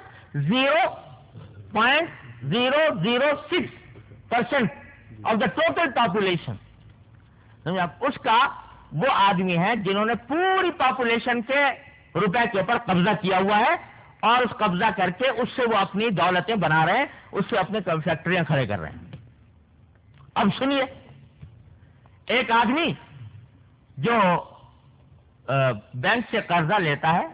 S1: 0.006% of the total population. اس کا وہ آدمی ہے جنہوں نے پوری پاپولیشن کے روپے کے اوپر قبضہ کیا ہوا ہے اور اس قبضہ کر کے اس سے وہ اپنی دولتیں بنا رہے ہیں، اس سے اپنے فیکٹریاں کھڑے کر رہے ہیں۔ اب سنیے، ایک آدمی جو بینک سے قرضہ لیتا ہے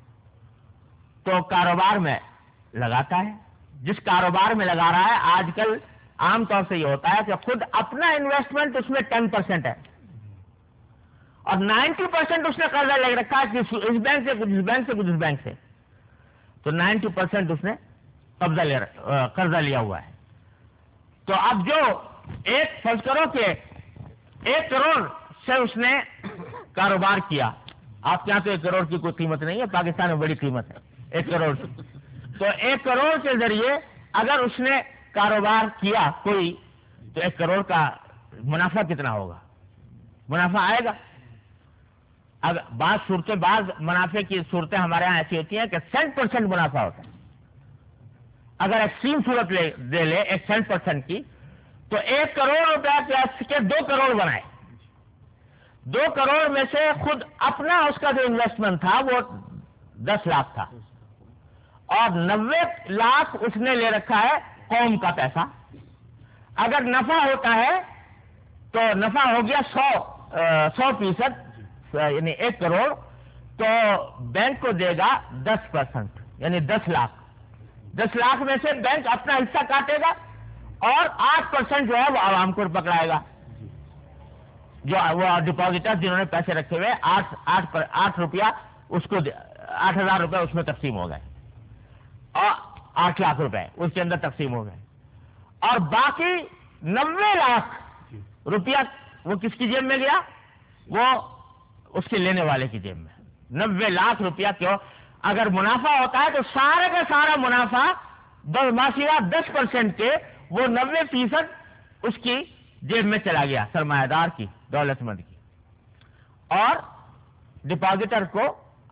S1: تو کاروبار میں لگاتا ہے، جس کاروبار میں لگا رہا ہے آج کل عام طور سے یہ ہوتا ہے کہ خود اپنا انویسٹمنٹ اس میں 10% ہے اور 90% اس نے قرضہ لے رکھا ہے اس بینک سے کچھ اس بینک سے کچھ اس بینک سے، تو 90% اس نے قرضہ لیا ہوا ہے۔ تو اب جو فرض کرو کہ 1 کروڑ سے اس نے کاروبار کیا، آپ کے یہاں تو 1 کروڑ کی کوئی قیمت نہیں ہے، پاکستان میں بڑی قیمت ہے 1 کروڑ کی، تو 1 کروڑ کے ذریعے اگر اس نے کاروبار کیا کوئی، تو 1 کروڑ کا منافع کتنا ہوگا؟ منافع آئے گا؟ اب بعض منافع کی صورتیں ہمارے یہاں ایسی ہوتی ہیں کہ 100% منافع ہوتا ہے۔ اگر ایکسٹریم صورت دے لے 100% کی، تو 1 کروڑ روپیہ کے 2 کروڑ بنائے، 2 کروڑ میں سے خود اپنا اس کا جو انویسٹمنٹ تھا وہ 10 لاکھ تھا اور 90 لاکھ اس نے لے رکھا ہے قوم کا پیسہ۔ اگر نفع ہوتا ہے تو نفع ہو گیا 100%، یعنی 1 کروڑ، تو بینک کو دے گا 10%، یعنی 10 لاکھ۔ 10 لاکھ میں سے بینک اپنا حصہ کاٹے گا اور 8% جو ہے وہ عوام کو پکڑائے گا، جو وہ ڈپازیٹر جنہوں نے پیسے رکھے ہوئے 8 روپیہ اس کو 8,000 روپے اس میں تقسیم ہو گئے اور 8 لاکھ روپے اس کے اندر تقسیم ہو گئے، اور باقی 90 لاکھ روپیہ وہ کس کی جیب میں گیا؟ وہ اس کے لینے والے کی جیب میں 90 لاکھ روپیہ. کیوں؟ اگر منافع ہوتا ہے تو سارے کا سارا منافع ماشیہ 10% کے وہ 90% اس کی جیب میں چلا گیا، سرمایہ دار کی، دولت مند کی. اور ڈپازیٹر کو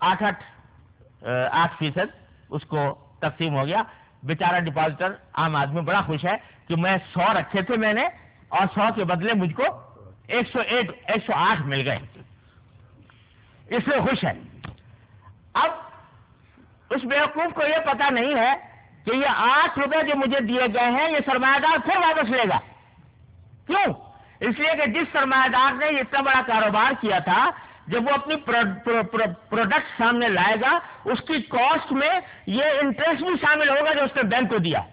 S1: 8% اس کو تقسیم ہو گیا. بیچارہ ڈپازیٹر عام آدمی بڑا خوش ہے کہ میں 100 رکھے تھے میں نے اور 100 کے بدلے مجھ کو 108 مل گئے، اس لیے خوش ہے. اب اس بیوقوف کو یہ پتا نہیں ہے کہ یہ 8 روپے جو مجھے دیے گئے ہیں یہ سرمایہ دار پھر واپس لے گا. کیوں؟ اس لیے کہ جس سرمایہ دار نے یہ اتنا بڑا کاروبار کیا تھا، جب وہ اپنی پروڈکٹ سامنے لائے گا اس کی کاسٹ میں یہ انٹرسٹ بھی شامل ہوگا جو اس نے بینک کو دیا.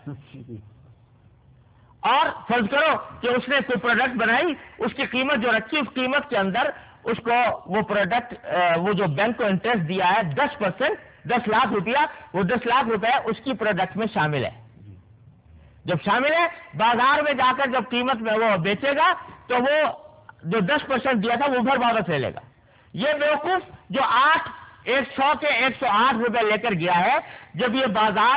S1: اور فرض کرو کہ اس نے کوئی پروڈکٹ بنائی، اس کی قیمت جو رکھی اس قیمت کے اندر اس کو وہ پروڈکٹ وہ جو بینک کو انٹرسٹ دیا ہے 10%، 10 لاکھ روپیہ، وہ 10 لاکھ روپے اس کی پروڈکٹ میں شامل ہے. جب شامل ہے بازار میں جا کر جب قیمت میں وہ بیچے گا تو وہ جو 10% دیا تھا وہ پھر واپس لے لے گا. یہ بیوقوف جو 100 کے 108 روپے لے کر گیا ہے، جب یہ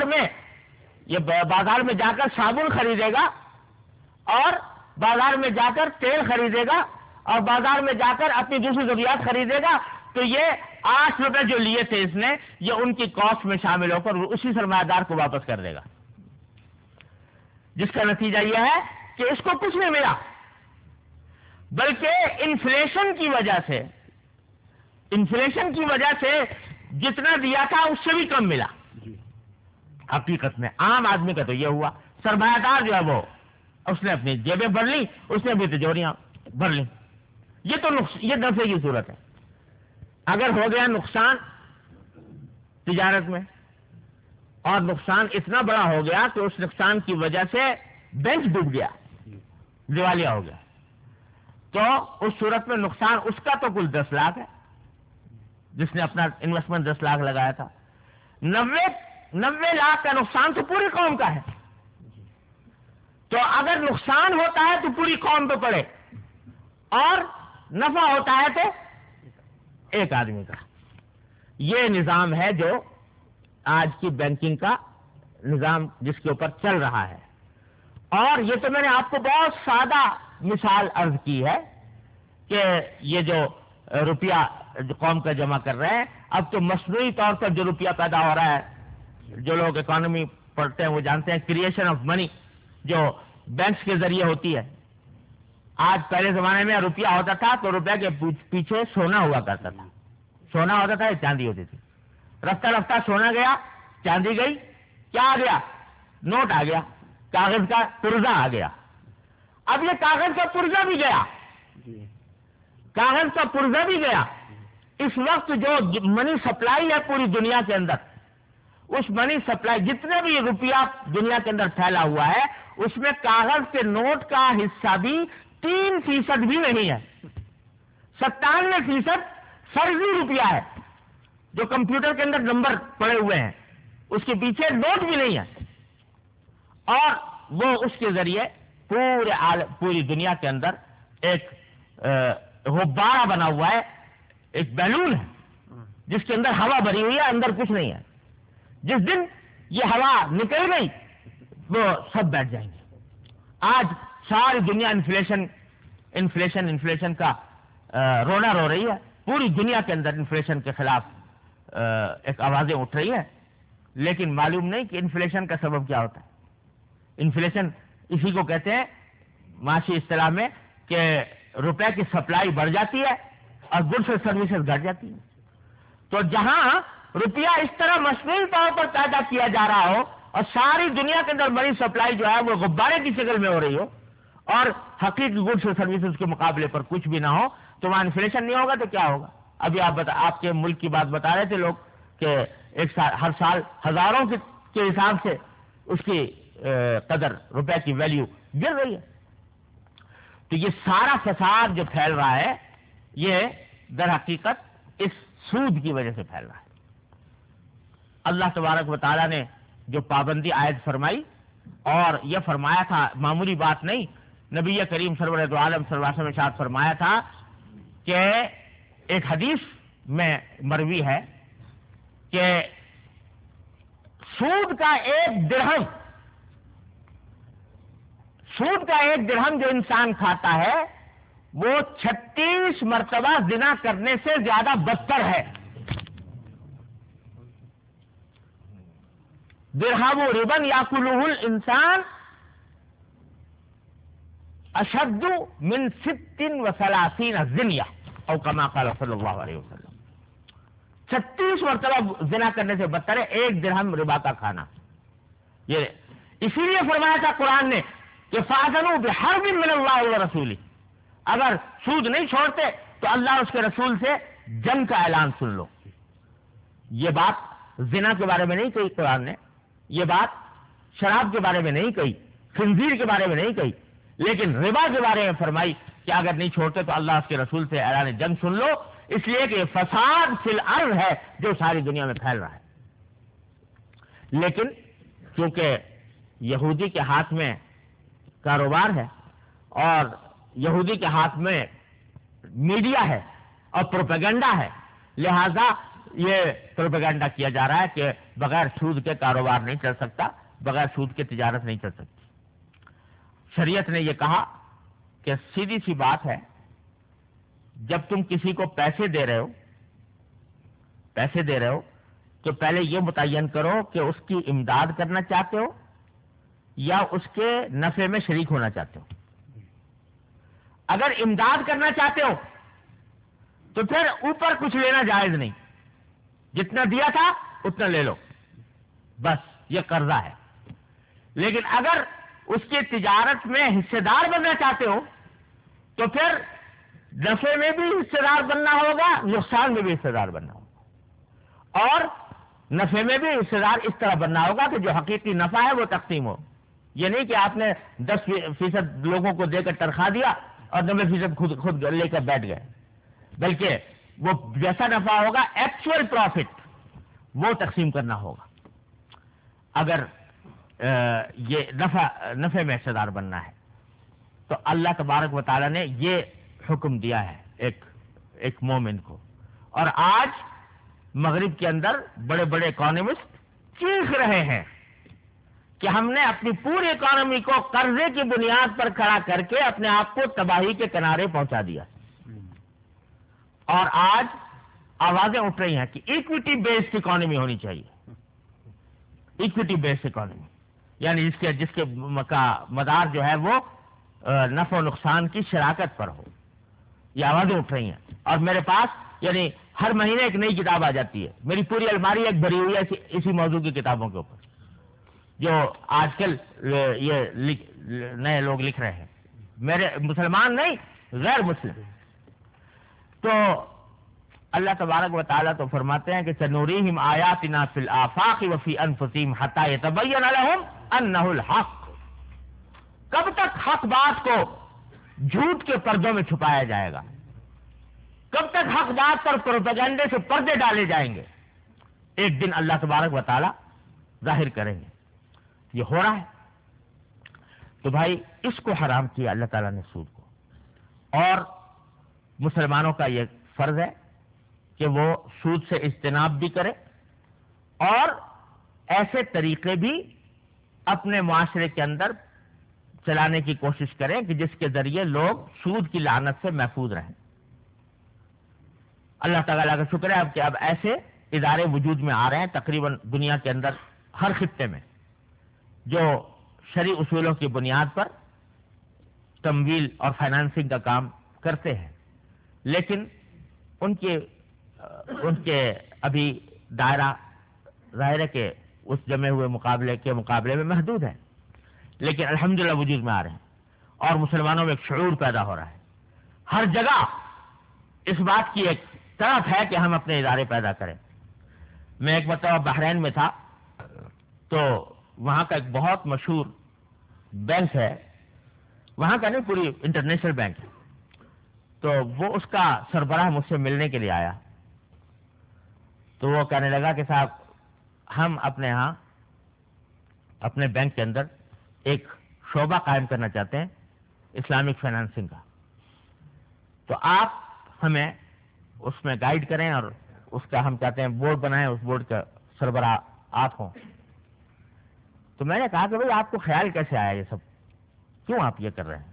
S1: بازار میں جا کر صابن خریدے گا اور بازار میں جا کر تیل خریدے گا اور بازار میں جا کر اپنی دوسری ضروریات خریدے گا تو یہ 8 روپے جو لیے تھے اس نے یہ ان کی کاسٹ میں شامل ہو کر اسی سرمایہ دار کو واپس کر دے گا، جس کا نتیجہ یہ ہے کہ اس کو کچھ نہیں ملا، بلکہ انفلیشن کی وجہ سے جتنا دیا تھا اس سے بھی کم ملا. حقیقت میں عام آدمی کا تو یہ ہوا، سرمایہ دار جو ہے وہ اس نے اپنی جیبیں بھر لی، اس نے بھی تجوریاں بھر لی. یہ نفع کی صورت ہے. اگر ہو گیا نقصان تجارت میں اور نقصان اتنا بڑا ہو گیا کہ اس نقصان کی وجہ سے بینک ڈوب گیا، دیوالیہ ہو گیا، تو اس صورت میں نقصان اس کا تو کل 10 لاکھ ہے جس نے اپنا انویسٹمنٹ 10 لاکھ لگایا تھا. 90 لاکھ کا نقصان تو پوری قوم کا ہے. تو اگر نقصان ہوتا ہے تو پوری قوم پہ پڑے اور نفع ہوتا ہے تو ایک آدمی کا. یہ نظام ہے جو آج کی بینکنگ کا نظام جس کے اوپر چل رہا ہے. اور یہ تو میں نے آپ کو بہت سادہ مثال عرض کی ہے کہ یہ جو روپیہ جو قوم کا جمع کر رہے ہیں، اب تو مصنوعی طور پر جو روپیہ پیدا ہو رہا ہے، جو لوگ اکانومی پڑھتے ہیں وہ جانتے ہیں کریشن آف منی جو بینکس کے ذریعے ہوتی ہے. آج پہلے زمانے میں روپیہ ہوتا تھا تو روپیہ کے پیچھے سونا ہوا کرتا تھا، سونا ہوتا تھا یا چاندی ہوتی تھی. رفتہ رفتہ سونا گیا، چاندی گئی، کیا آ گیا؟ نوٹ آ گیا، کاغذ کا پرزہ آ گیا. اب یہ کاغذ کا پرزہ بھی گیا، کاغذ کا پرزہ بھی گیا. اس وقت جو منی سپلائی ہے پوری دنیا کے اندر، اس منی سپلائی جتنے بھی روپیہ دنیا کے اندر پھیلا ہوا ہے اس میں کاغذ کے نوٹ کا حصہ بھی 3% بھی نہیں ہے. 97% فرضی روپیہ ہے جو کمپیوٹر کے اندر نمبر پڑے ہوئے ہیں، اس کے پیچھے نوٹ بھی نہیں ہے. اور وہ اس کے ذریعے پوری دنیا کے اندر ایک غبارہ بنا ہوا ہے، ایک بیلون ہے جس کے اندر ہوا بھری ہوئی ہے، اندر کچھ نہیں ہے. جس دن یہ ہوا نکل گئی وہ سب بیٹھ جائیں گے. آج ساری دنیا انفلیشن کا رونا رو رہی ہے. پوری دنیا کے اندر انفلیشن کے خلاف ایک آوازیں اٹھ رہی ہیں، لیکن معلوم نہیں کہ انفلیشن کا سبب کیا ہوتا ہے. انفلیشن اسی کو کہتے ہیں معاشی اصطلاح میں کہ روپے کی سپلائی بڑھ جاتی ہے اور گڈس اور سروسز گھٹ جاتی ہیں. تو جہاں روپیہ اس طرح مصنوعی طور پر پیدا کیا جا رہا ہو اور ساری دنیا کے اندر منی سپلائی جو ہے وہ غبارے کی شکل میں ہو رہی ہو اور حقیقی گڈس اور سروسز کے مقابلے پر کچھ بھی نہ ہو، تو وہاں انفلیشن نہیں ہوگا تو کیا ہوگا؟ ابھی آپ کے ملک کی بات بتا رہے تھے لوگ کہ ہر سال ہزاروں کے حساب سے اس کی قدر روپے کی ویلیو گر رہی ہے. تو یہ سارا فساد جو پھیل رہا ہے یہ در حقیقت اس سود کی وجہ سے پھیل رہا ہے. اللہ تبارک و تعالیٰ نے جو پابندی عائد فرمائی اور یہ فرمایا تھا معمولی بات نہیں نبی کریم سرور دو عالم صلی اللہ علیہ وسلم نے ارشاد فرمایا تھا کہ ایک حدیث میں مروی ہے کہ سود کا ایک درہم جو انسان کھاتا ہے وہ 36 مرتبہ زنا کرنے سے زیادہ بدتر ہے. درہم ربن یاکلہ الانسان اشد من 36 زنیہ او کما قال صلی اللہ علیہ وسلم. 36 مرتبہ زنا کرنے سے بدتر ہے ایک درہم ربا کا کھانا. یہ اسی لیے فرمایا تھا قرآن نے کہ فَأَذَنُوا بِحَرْبٍ مِّنَ اللَّهِ وَرَسُولِهِ. اگر سود نہیں چھوڑتے تو اللہ اور اس کے رسول سے جنگ کا اعلان سن لو. یہ بات زنا کے بارے میں نہیں کہی قرآن نے, یہ بات شراب کے بارے میں نہیں کہی, خنزیر کے بارے میں نہیں کہی, لیکن ربا کے بارے میں فرمائی کہ اگر نہیں چھوڑتے تو اللہ اس کے رسول سے اعلان جنگ سن لو, اس لیے کہ فساد فی الارض ہے جو ساری دنیا میں پھیل رہا ہے. لیکن کیونکہ یہودی کے ہاتھ میں کاروبار ہے اور یہودی کے ہاتھ میں میڈیا ہے اور پروپیگنڈا ہے, لہذا یہ پروپیگنڈا کیا جا رہا ہے کہ بغیر سود کے کاروبار نہیں چل سکتا, بغیر سود کے تجارت نہیں چل سکتی. شریعت نے یہ کہا کہ سیدھی سی بات ہے, جب تم کسی کو پیسے دے رہے ہو تو پہلے یہ متعین کرو کہ اس کی امداد کرنا چاہتے ہو یا اس کے نفع میں شریک ہونا چاہتے ہو. اگر امداد کرنا چاہتے ہو تو پھر اوپر کچھ لینا جائز نہیں, جتنا دیا تھا اتنا لے لو, بس یہ قرضہ ہے. لیکن اگر اس کی تجارت میں حصے دار بننا چاہتے ہو تو پھر نفع میں بھی حصے دار بننا ہوگا, نقصان میں بھی حصے دار بننا ہوگا, اور نفع میں بھی حصے دار اس طرح بننا ہوگا کہ جو حقیقی نفع ہے وہ تقسیم ہو. یہ نہیں کہ آپ نے 10% لوگوں کو دے کر تنخواہ دیا اور 90% خود لے کر بیٹھ گئے, بلکہ وہ جیسا نفع ہوگا ایکچوئل پروفٹ وہ تقسیم کرنا ہوگا. اگر یہ نفع میں حصے دار بننا ہے تو اللہ تبارک و تعالیٰ نے یہ حکم دیا ہے ایک مومن کو. اور آج مغرب کے اندر بڑے بڑے اکانومسٹ چیخ رہے ہیں کہ ہم نے اپنی پوری اکانومی کو قرضے کی بنیاد پر کھڑا کر کے اپنے آپ کو تباہی کے کنارے پہنچا دیا. اور آج آوازیں اٹھ رہی ہیں کہ ایکوٹی بیسڈ اکانومی ہونی چاہیے. ایکوٹی بیسڈ اکانومی یعنی جس کے مدار جو ہے وہ نفع و نقصان کی شراکت پر ہو. یہ آوازیں اٹھ رہی ہیں اور میرے پاس یعنی ہر مہینے ایک نئی کتاب آ جاتی ہے. میری پوری الماری ایک بھری ہوئی ہے اسی موضوع کی کتابوں کے اوپر جو آج کل یہ نئے لوگ لکھ رہے ہیں, میرے مسلمان نہیں غیر مسلم. تو اللہ تبارک و تعالیٰ تو فرماتے ہیں کہ سنوریہم آیاتنا فی الآفاق وفی انفسہم حتی یتبین لہم انہ الحق. کب تک حق بات کو جھوٹ کے پردوں میں چھپایا جائے گا؟ کب تک حق بات پر پروپیگنڈے سے پردے ڈالے جائیں گے؟ ایک دن اللہ تبارک و تعالیٰ ظاہر کریں گے. یہ ہو رہا ہے. تو بھائی اس کو حرام کیا اللہ تعالیٰ نے سود کو, اور مسلمانوں کا یہ فرض ہے کہ وہ سود سے اجتناب بھی کرے اور ایسے طریقے بھی اپنے معاشرے کے اندر چلانے کی کوشش کریں کہ جس کے ذریعے لوگ سود کی لعنت سے محفوظ رہیں. اللہ تعالیٰ کا شکر ہے کہ اب ایسے ادارے وجود میں آ رہے ہیں تقریباً دنیا کے اندر ہر خطے میں, جو شرعی اصولوں کی بنیاد پر تمویل اور فائنانسنگ کا کام کرتے ہیں, لیکن ان کے ابھی دائرہ ظاہر ہے کہ اس جمے ہوئے مقابلے میں محدود ہے, لیکن الحمدللہ وجود میں آ رہے ہیں اور مسلمانوں میں ایک شعور پیدا ہو رہا ہے. ہر جگہ اس بات کی ایک طرف ہے کہ ہم اپنے ادارے پیدا کریں. میں ایک مرتبہ بحرین میں تھا تو وہاں کا ایک بہت مشہور بینک ہے, وہاں کا نہیں پوری انٹرنیشنل بینک ہے, تو وہ اس کا سربراہ مجھ سے ملنے کے لیے آیا. تو وہ کہنے لگا کہ صاحب ہم اپنے ہاں اپنے بینک کے اندر ایک شعبہ قائم کرنا چاہتے ہیں اسلامک فائنانسنگ کا، تو آپ ہمیں اس میں گائیڈ کریں اور اس کا ہم چاہتے ہیں بورڈ بنائیں، اس بورڈ کا سربراہ آپ ہوں۔ تو میں نے کہا کہ بھئی آپ کو خیال کیسے آیا یہ سب، کیوں آپ یہ کر رہے ہیں؟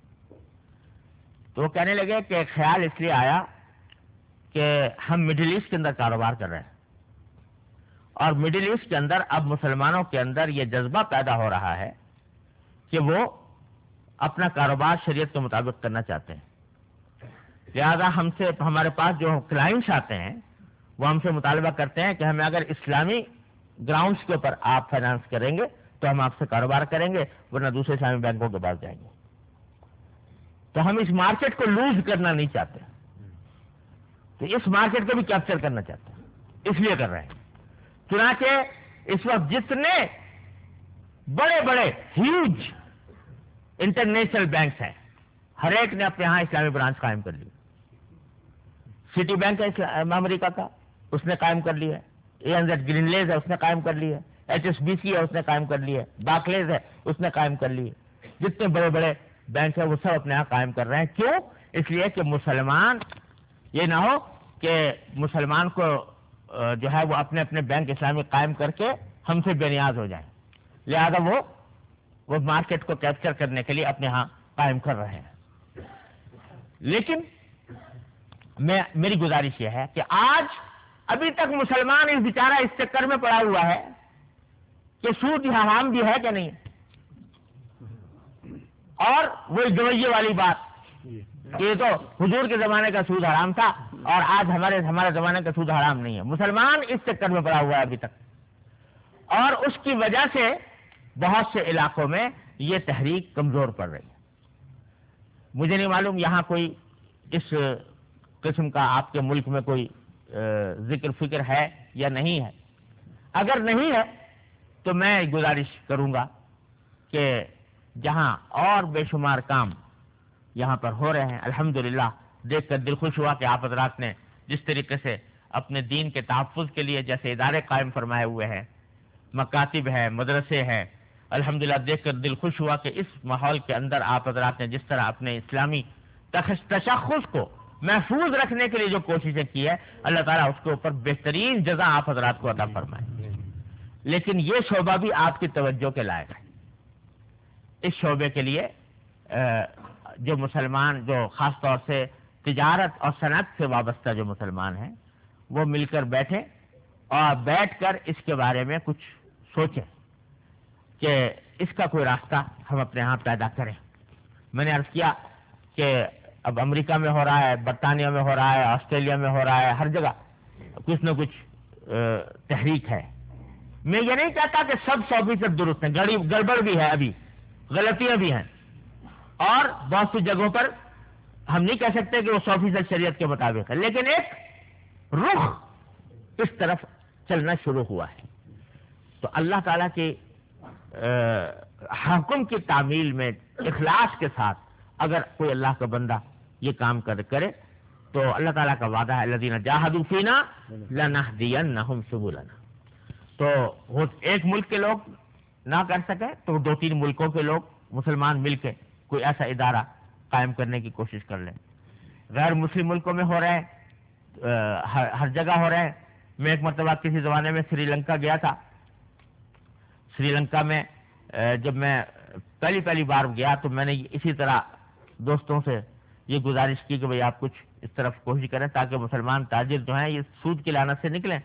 S1: تو وہ کہنے لگے کہ خیال اس لیے آیا کہ ہم مڈل ایسٹ کے اندر کاروبار کر رہے ہیں، اور مڈل ایسٹ کے اندر اب مسلمانوں کے اندر یہ جذبہ پیدا ہو رہا ہے کہ وہ اپنا کاروبار شریعت کے مطابق کرنا چاہتے ہیں، لہذا ہم سے ہمارے پاس جو کلائنٹس آتے ہیں وہ ہم سے مطالبہ کرتے ہیں کہ ہمیں اگر اسلامی گراؤنڈس کے اوپر آپ فائنانس کریں گے تو ہم آپ سے کاروبار کریں گے، ورنہ دوسرے اسلامی بینکوں کے پاس جائیں گے۔ تو ہم اس مارکیٹ کو لوز کرنا نہیں چاہتے، تو اس مارکیٹ کو بھی کیپچر کرنا چاہتے ہیں، اس لیے کر رہے ہیں۔ چنانچہ اس وقت جتنے بڑے بڑے ہیوج انٹرنیشنل بینکس ہیں، ہر ایک نے اپنے یہاں اسلامی برانچ قائم کر لی۔ سٹی بینک ہے امریکہ کا، اس نے قائم کر لی ہے، ANZ گرینلیز ہے، اس نے قائم کر لی ہے، HSBC ہے، اس نے قائم کر لی ہے، بارکلیز ہے، اس نے قائم کر لی ہے۔ جتنے بڑے بڑے بینک ہیں وہ سب اپنے یہاں قائم کر رہے ہیں۔ کیوں؟ اس لیے کہ مسلمان یہ نہ ہو کہ مسلمان کو جو ہے وہ اپنے اپنے بینک اسلامی قائم کر کے ہم سے بے نیاز ہو جائیں، لہذا وہ مارکیٹ کو کیپچر کرنے کے لیے اپنے ہاں قائم کر رہے ہیں۔ لیکن میری گزارش یہ ہے کہ آج ابھی تک مسلمان اس بیچارہ اس چکر میں پڑا ہوا ہے کہ سود حرام بھی ہے کہ نہیں، اور وہ گویے والی بات کہ یہ تو حضور کے زمانے کا سود حرام تھا اور آج ہمارے زمانے کا سود حرام نہیں ہے۔ مسلمان اس چکر میں پڑا ہوا ہے ابھی تک، اور اس کی وجہ سے بہت سے علاقوں میں یہ تحریک کمزور پڑ رہی ہے۔ مجھے نہیں معلوم یہاں کوئی اس قسم کا آپ کے ملک میں کوئی ذکر فکر ہے یا نہیں ہے۔ اگر نہیں ہے تو میں گزارش کروں گا کہ جہاں اور بے شمار کام یہاں پر ہو رہے ہیں، الحمدللہ دیکھ کر دل خوش ہوا کہ آپ حضرات نے جس طریقے سے اپنے دین کے تحفظ کے لیے جیسے ادارے قائم فرمائے ہوئے ہیں، مکاتب ہیں، مدرسے ہیں، الحمدللہ دیکھ کر دل خوش ہوا کہ اس ماحول کے اندر آپ حضرات نے جس طرح اپنے اسلامی تشخص کو محفوظ رکھنے کے لیے جو کوششیں کی ہے، اللہ تعالیٰ اس کے اوپر بہترین جزا آپ حضرات کو عطا فرمائے۔ لیکن یہ شعبہ بھی آپ کی توجہ کے لائق ہے۔ اس شعبے کے لیے جو مسلمان جو خاص طور سے تجارت اور صنعت سے وابستہ جو مسلمان ہیں وہ مل کر بیٹھیں اور بیٹھ کر اس کے بارے میں کچھ سوچیں کہ اس کا کوئی راستہ ہم اپنے ہاں پیدا کریں۔ میں نے عرض کیا کہ اب امریکہ میں ہو رہا ہے، برطانیہ میں ہو رہا ہے، آسٹریلیا میں ہو رہا ہے، ہر جگہ کچھ نہ کچھ تحریک ہے۔ میں یہ نہیں کہتا کہ سب 100% درست ہیں، گڑبڑ بھی ہے، ابھی غلطیاں بھی ہیں، اور بہت سی جگہوں پر ہم نہیں کہہ سکتے کہ وہ 100% شریعت کے مطابق ہے، لیکن ایک رخ اس طرف چلنا شروع ہوا ہے۔ تو اللہ تعالیٰ کے حکم کی تعمیل میں اخلاص کے ساتھ اگر کوئی اللہ کا بندہ یہ کام کرے تو اللہ تعالیٰ کا وعدہ ہے الذین جاہدوا فینا لنہدینہم سبلنا۔ تو وہ ایک ملک کے لوگ نہ کر سکے تو 2-3 ملکوں کے لوگ مسلمان مل کے کوئی ایسا ادارہ قائم کرنے کی کوشش کر لیں۔ غیر مسلم ملکوں میں ہو رہے ہیں، ہر جگہ ہو رہے ہیں۔ میں ایک مرتبہ کسی زمانے میں سری لنکا گیا تھا۔ سری لنکا میں جب میں پہلی بار گیا تو میں نے اسی طرح دوستوں سے یہ گزارش کی کہ بھئی آپ کچھ اس طرف کوشش کریں تاکہ مسلمان تاجر جو ہیں یہ سود کی لعنت سے نکلیں۔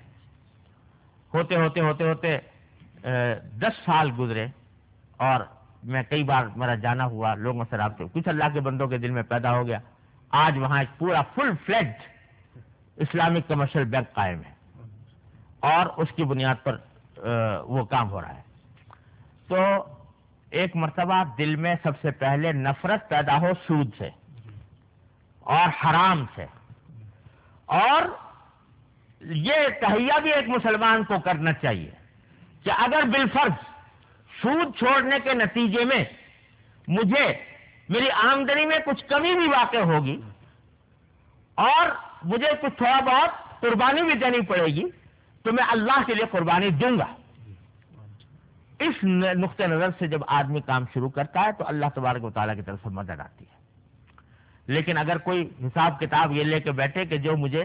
S1: ہوتے 10 سال گزرے اور میں کئی بار میرا جانا ہوا، لوگوں سے رابطے، کچھ اللہ کے بندوں کے دل میں پیدا ہو گیا۔ آج وہاں ایک پورا full fledged Islamic commercial bank قائم ہے اور اس کی بنیاد پر وہ کام ہو رہا ہے۔ تو ایک مرتبہ دل میں سب سے پہلے نفرت پیدا ہو سود سے اور حرام سے، اور یہ تہیہ بھی ایک مسلمان کو کرنا چاہیے کہ اگر بالفرض سود چھوڑنے کے نتیجے میں مجھے میری آمدنی میں کچھ کمی بھی واقع ہوگی اور مجھے کچھ تھوڑا بہت قربانی بھی دینی پڑے گی تو میں اللہ کے لیے قربانی دوں گا۔ اس نقطۂ نظر سے جب آدمی کام شروع کرتا ہے تو اللہ تبارک و تعالیٰ کی طرف سے مدد آتی ہے. لیکن اگر کوئی حساب کتاب یہ لے کے بیٹھے کہ جو مجھے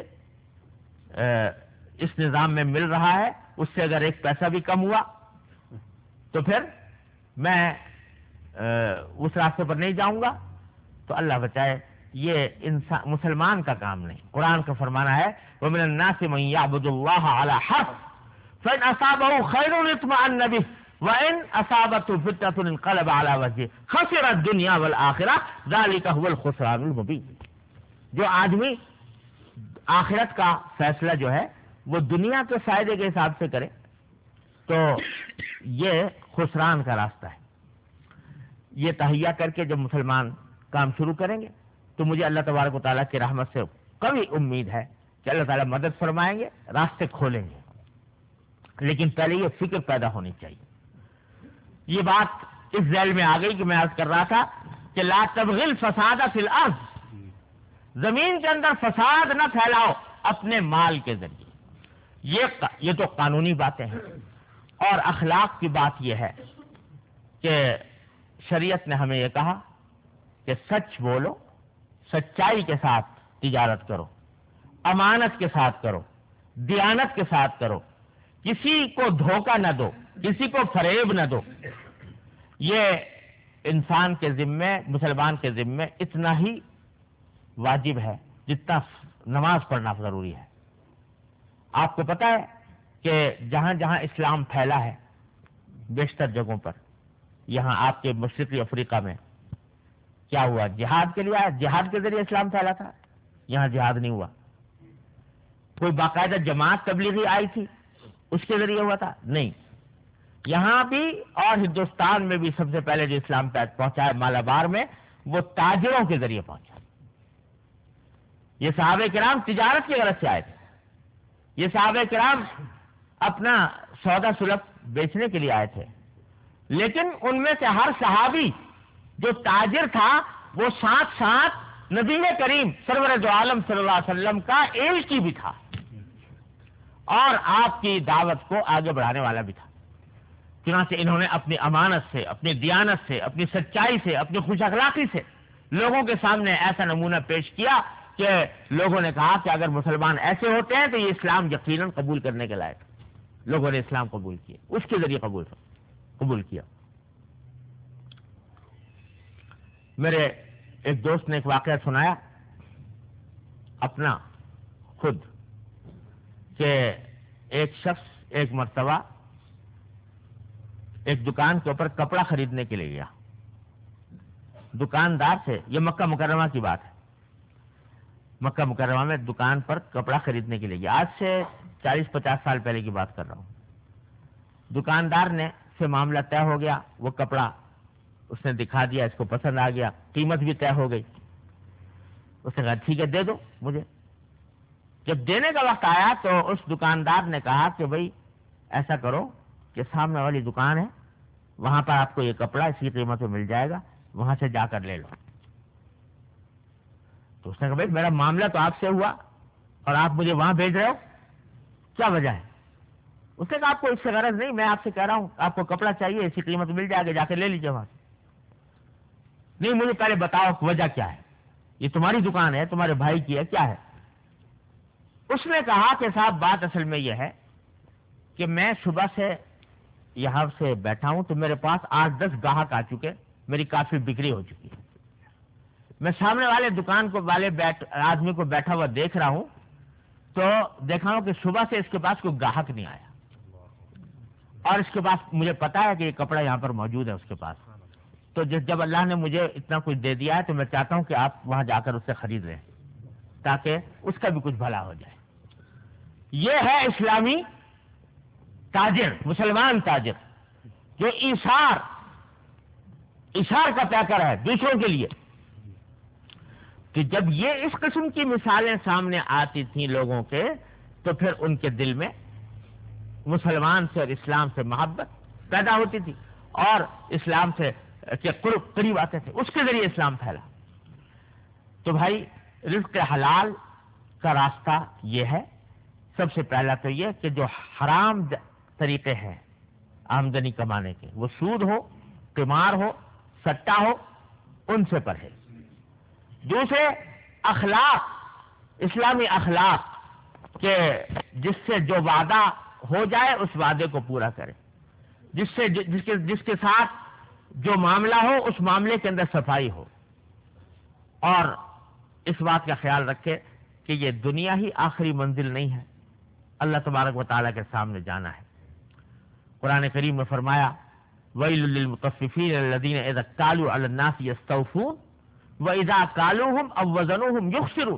S1: اس نظام میں مل رہا ہے اس سے اگر ایک پیسہ بھی کم ہوا تو پھر میں اس راستے پر نہیں جاؤں گا، تو اللہ بچائے، یہ انسان مسلمان کا کام نہیں. قرآن کا فرمانا ہے وَمِنَ النَّاسِ مَن يَعْبُدُ اللَّهَ عَلَى حَرْفٍ فَإِنْ أَصَابَهُ خَيْرٌ اطْمَأَنَّ بِهِ وَإِنْ أَصَابَتْهُ فِتْنَةٌ انقلب عَلَى وَجْهِهِ خَسِرَ الدُّنْيَا وَالْآخِرَةَ ذَلِكَ هُوَ الْخُسْرَانُ الْمُبِينُ. جو آدمی آخرت کا فیصلہ جو ہے وہ دنیا کے فائدے کے حساب سے کرے تو یہ خسران کا راستہ ہے. یہ تہیہ کر کے جب مسلمان کام شروع کریں گے تو مجھے اللہ تبارک و تعالیٰ کی رحمت سے کبھی امید ہے کہ اللہ تعالیٰ مدد فرمائیں گے، راستے کھولیں گے. لیکن پہلے یہ فکر پیدا ہونی چاہیے. یہ بات اس ذیل میں آ گئی کہ میں عرض کر رہا تھا کہ لا تبغی الفساد فی الارض، زمین کے اندر فساد نہ پھیلاؤ اپنے مال کے ذریعے. یہ تو قانونی باتیں ہیں. اور اخلاق کی بات یہ ہے کہ شریعت نے ہمیں یہ کہا کہ سچ بولو، سچائی کے ساتھ تجارت کرو، امانت کے ساتھ کرو، دیانت کے ساتھ کرو، کسی کو دھوکہ نہ دو، کسی کو فریب نہ دو. یہ انسان کے ذمے، مسلمان کے ذمے اتنا ہی واجب ہے جتنا نماز پڑھنا ضروری ہے. آپ کو پتہ ہے کہ جہاں جہاں اسلام پھیلا ہے بیشتر جگہوں پر، یہاں آپ کے مشرقی افریقہ میں کیا ہوا؟ جہاد کے لیے آیا، جہاد کے ذریعے اسلام پھیلا تھا. یہاں جہاد نہیں ہوا. کوئی باقاعدہ جماعت تبلیغی آئی تھی اس کے ذریعے ہوا تھا؟ نہیں. یہاں بھی اور ہندوستان میں بھی سب سے پہلے جو اسلام پہنچا ہے مالابار میں، وہ تاجروں کے ذریعے پہنچا. یہ صحابہ کرام تجارت کی غرض سے آئے تھے. یہ صحابہ کرام اپنا سودا سلف بیچنے کے لیے آئے تھے. لیکن ان میں سے ہر صحابی جو تاجر تھا وہ ساتھ ساتھ نبی کریم سرور دو عالم صلی اللہ علیہ وسلم کا ایک ہی بھی تھا اور آپ کی دعوت کو آگے بڑھانے والا بھی تھا. چنانچہ انہوں نے اپنی امانت سے، اپنی دیانت سے، اپنی سچائی سے، اپنی خوش اخلاقی سے لوگوں کے سامنے ایسا نمونہ پیش کیا کہ لوگوں نے کہا کہ اگر مسلمان ایسے ہوتے ہیں تو یہ اسلام یقیناً قبول کرنے کے لائق. لوگوں نے اسلام قبول کیا، اس کے ذریعے قبول کیا. میرے ایک دوست نے ایک واقعہ سنایا اپنا خود، کہ ایک شخص ایک مرتبہ ایک دکان کے اوپر کپڑا خریدنے کے لیے گیا. دکاندار سے، یہ مکہ مکرمہ کی بات ہے، مکہ مکرمہ میں دکان پر کپڑا خریدنے کے لیے گیا. آج سے 40-50 سال پہلے کی بات کر رہا ہوں. دکاندار نے سے معاملہ طے ہو گیا، وہ کپڑا اس نے دکھا دیا، اس کو پسند آ گیا، قیمت بھی طے ہو گئی. اس نے کہا ٹھیک ہے دے دو مجھے. جب دینے کا وقت آیا تو اس دکاندار نے کہا کہ بھائی ایسا کرو کہ سامنے والی دکان ہے، وہاں پر آپ کو یہ کپڑا اسی قیمت میں مل جائے گا، وہاں سے جا کر لے لو. تو اس نے کہا بھائی میرا معاملہ تو آپ سے ہوا اور آپ مجھے وہاں بھیج رہے ہو، کیا وجہ ہے؟ اس نے کہا آپ کو اس سے غرض نہیں، میں آپ سے کہہ رہا ہوں آپ کو کپڑا چاہیے، اسی قیمت مل جائے گا، جا کے لے لیجیے وہاں سے. نہیں مجھے پہلے بتاؤ وجہ کیا ہے، یہ تمہاری دکان ہے، تمہارے بھائی کی ہے، کیا ہے؟ اس نے کہا کہ صاحب بات اصل میں یہ ہے کہ میں صبح سے یہاں سے بیٹھا ہوں تو میرے پاس 8-10 گاہک آ چکے، میری کافی بکری ہو چکی ہے. میں سامنے والے دکان کو والے آدمی کو بیٹھا ہوا دیکھ رہا ہوں تو دیکھا ہوں کہ صبح سے اس کے پاس کوئی گاہک نہیں آیا، اور اس کے پاس مجھے پتا ہے کہ یہ کپڑا یہاں پر موجود ہے اس کے پاس. تو جب اللہ نے مجھے اتنا کچھ دے دیا ہے تو میں چاہتا ہوں کہ آپ وہاں جا کر اس سے خرید لیں تاکہ اس کا بھی کچھ بھلا ہو جائے. یہ ہے اسلامی تاجر، مسلمان تاجر جو ایثار کا پیکر ہے دوسروں کے لیے. کہ جب یہ اس قسم کی مثالیں سامنے آتی تھیں لوگوں کے تو پھر ان کے دل میں مسلمان سے اور اسلام سے محبت پیدا ہوتی تھی اور اسلام سے کے قریب آتے تھے، اس کے ذریعے اسلام پھیلا. تو بھائی رزق حلال کا راستہ یہ ہے، سب سے پہلا تو یہ کہ جو حرام طریقے ہیں آمدنی کمانے کے، وہ سود ہو، قمار ہو، سٹا ہو، ان سے پرہیز۔ دوسرے اخلاق، اسلامی اخلاق کہ جس سے جو وعدہ ہو جائے اس وعدے کو پورا کرے، جس کے ساتھ جو معاملہ ہو اس معاملے کے اندر صفائی ہو، اور اس بات کا خیال رکھے کہ یہ دنیا ہی آخری منزل نہیں ہے، اللہ تبارک و تعالیٰ کے سامنے جانا ہے۔ قرآن کریم میں فرمایا وَيْلٌ لِّلْمُطَفِّفِينَ الَّذِينَ إِذَا اكْتَالُوا عَلَى النَّاسِ يَسْتَوْفُونَ وَإِذَا كَالُوهُمْ أَو وَّزَنُوهُمْ يُخْسِرُونَ۔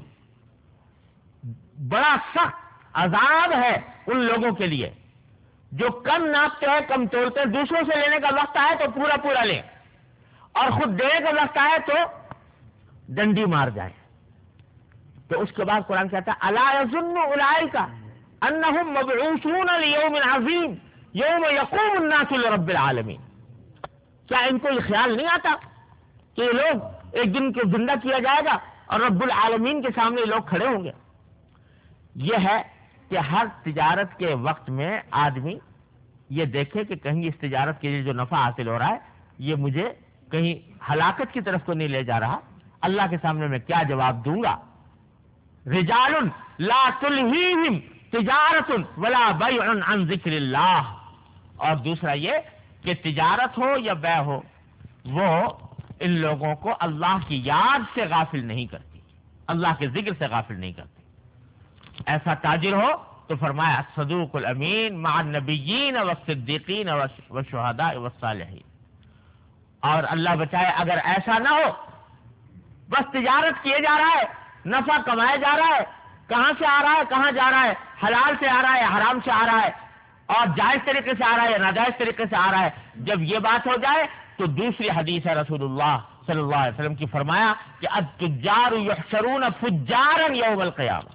S1: بڑا سخت عذاب ہے ان لوگوں کے لیے جو کم ناپتے ہیں، کم تولتے ہیں، دوسروں سے لینے کا وقت آئے تو پورا پورا لیں، اور خود دینے کا وقت آئے تو ڈنڈی مار جائے۔ تو اس کے بعد قرآن کہتا ہے الا یظن اولئک انہم مبعوثون لیوم عظیم یوم یقوم الناس لرب العالمین۔ کیا ان کو یہ خیال نہیں آتا کہ یہ لوگ ایک دن کو زندہ کیا جائے گا اور رب العالمین کے سامنے لوگ کھڑے ہوں گے؟ یہ ہے کہ ہر تجارت کے وقت میں آدمی یہ دیکھے کہ کہیں اس تجارت کے لیے جو نفع حاصل ہو رہا ہے یہ مجھے کہیں ہلاکت کی طرف کو نہیں لے جا رہا، اللہ کے سامنے میں کیا جواب دوں گا۔ رجال لا تلہیہم تجارت ولا بیع عن ذکر اللہ۔ اور دوسرا یہ کہ تجارت ہو یا بیع ہو وہ ان لوگوں کو اللہ کی یاد سے غافل نہیں کرتی، اللہ کے ذکر سے غافل نہیں کرتی۔ ایسا تاجر ہو تو فرمایا الصدوق الامین مع النبیین والصدیقین والشہداء والصالحین۔ اور اللہ بچائے اگر ایسا نہ ہو، بس تجارت کیے جا رہا ہے، نفع کمایا جا رہا ہے، کہاں سے آ رہا ہے، کہاں جا رہا ہے، حلال سے آ رہا ہے، حرام سے آ رہا ہے، اور جائز طریقے سے آ رہا ہے یا ناجائز طریقے سے آ رہا ہے، جب یہ بات ہو جائے تو دوسری حدیث ہے رسول اللہ صلی اللہ علیہ وسلم کی، فرمایا کہ التجار یحشرون فجارا یوم القیامہ،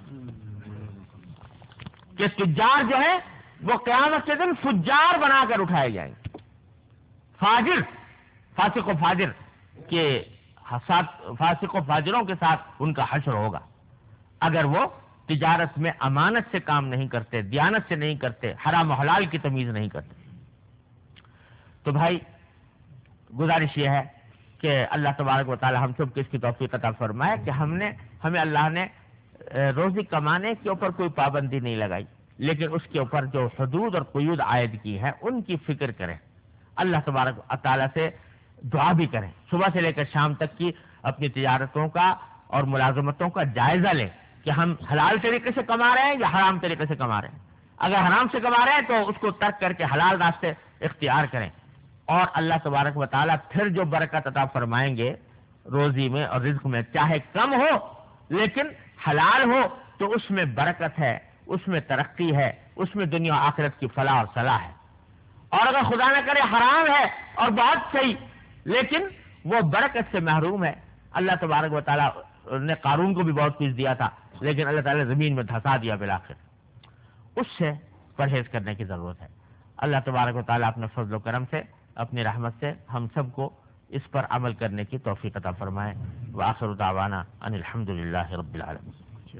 S1: کہ تجار جو ہے وہ قیامت کے دن فجار بنا کر اٹھائے جائیں گے، فاجر، فاسق و فاجر کے ساتھ، فاسق و فاجروں کے ساتھ ان کا حشر ہوگا اگر وہ تجارت میں امانت سے کام نہیں کرتے، دیانت سے نہیں کرتے، حرام و حلال کی تمیز نہیں کرتے۔ تو بھائی گزارش یہ ہے کہ اللہ تبارک و تعالی ہم سب کو اس کی توفیق عطا فرمائے کہ ہمیں اللہ نے روزی کمانے کے اوپر کوئی پابندی نہیں لگائی، لیکن اس کے اوپر جو حدود اور قیود عائد کی ہیں ان کی فکر کریں، اللہ تبارک و تعالی سے دعا بھی کریں، صبح سے لے کر شام تک کی اپنی تجارتوں کا اور ملازمتوں کا جائزہ لیں کہ ہم حلال طریقے سے کما رہے ہیں یا حرام طریقے سے کما رہے ہیں۔ اگر حرام سے کما رہے ہیں تو اس کو ترک کر کے حلال راستے اختیار کریں، اور اللہ تبارک و تعالیٰ پھر جو برکت عطا فرمائیں گے روزی میں اور رزق میں، چاہے کم ہو لیکن حلال ہو تو اس میں برکت ہے، اس میں ترقی ہے، اس میں دنیا و آخرت کی فلاح اور صلاح ہے۔ اور اگر خدا نہ کرے حرام ہے اور بہت صحیح لیکن وہ برکت سے محروم ہے، اللہ تبارک و تعالیٰ نے قارون کو بھی بہت کچھ دیا تھا لیکن اللہ تعالیٰ زمین میں دھسا دیا بالآخر، اس سے پرہیز کرنے کی ضرورت ہے۔ اللہ تبارک و تعالیٰ اپنے فضل و کرم سے، اپنی رحمت سے ہم سب کو اس پر عمل کرنے کی توفیق عطا فرمائے۔ وآخر دعوانا ان الحمدللہ رب العالمین۔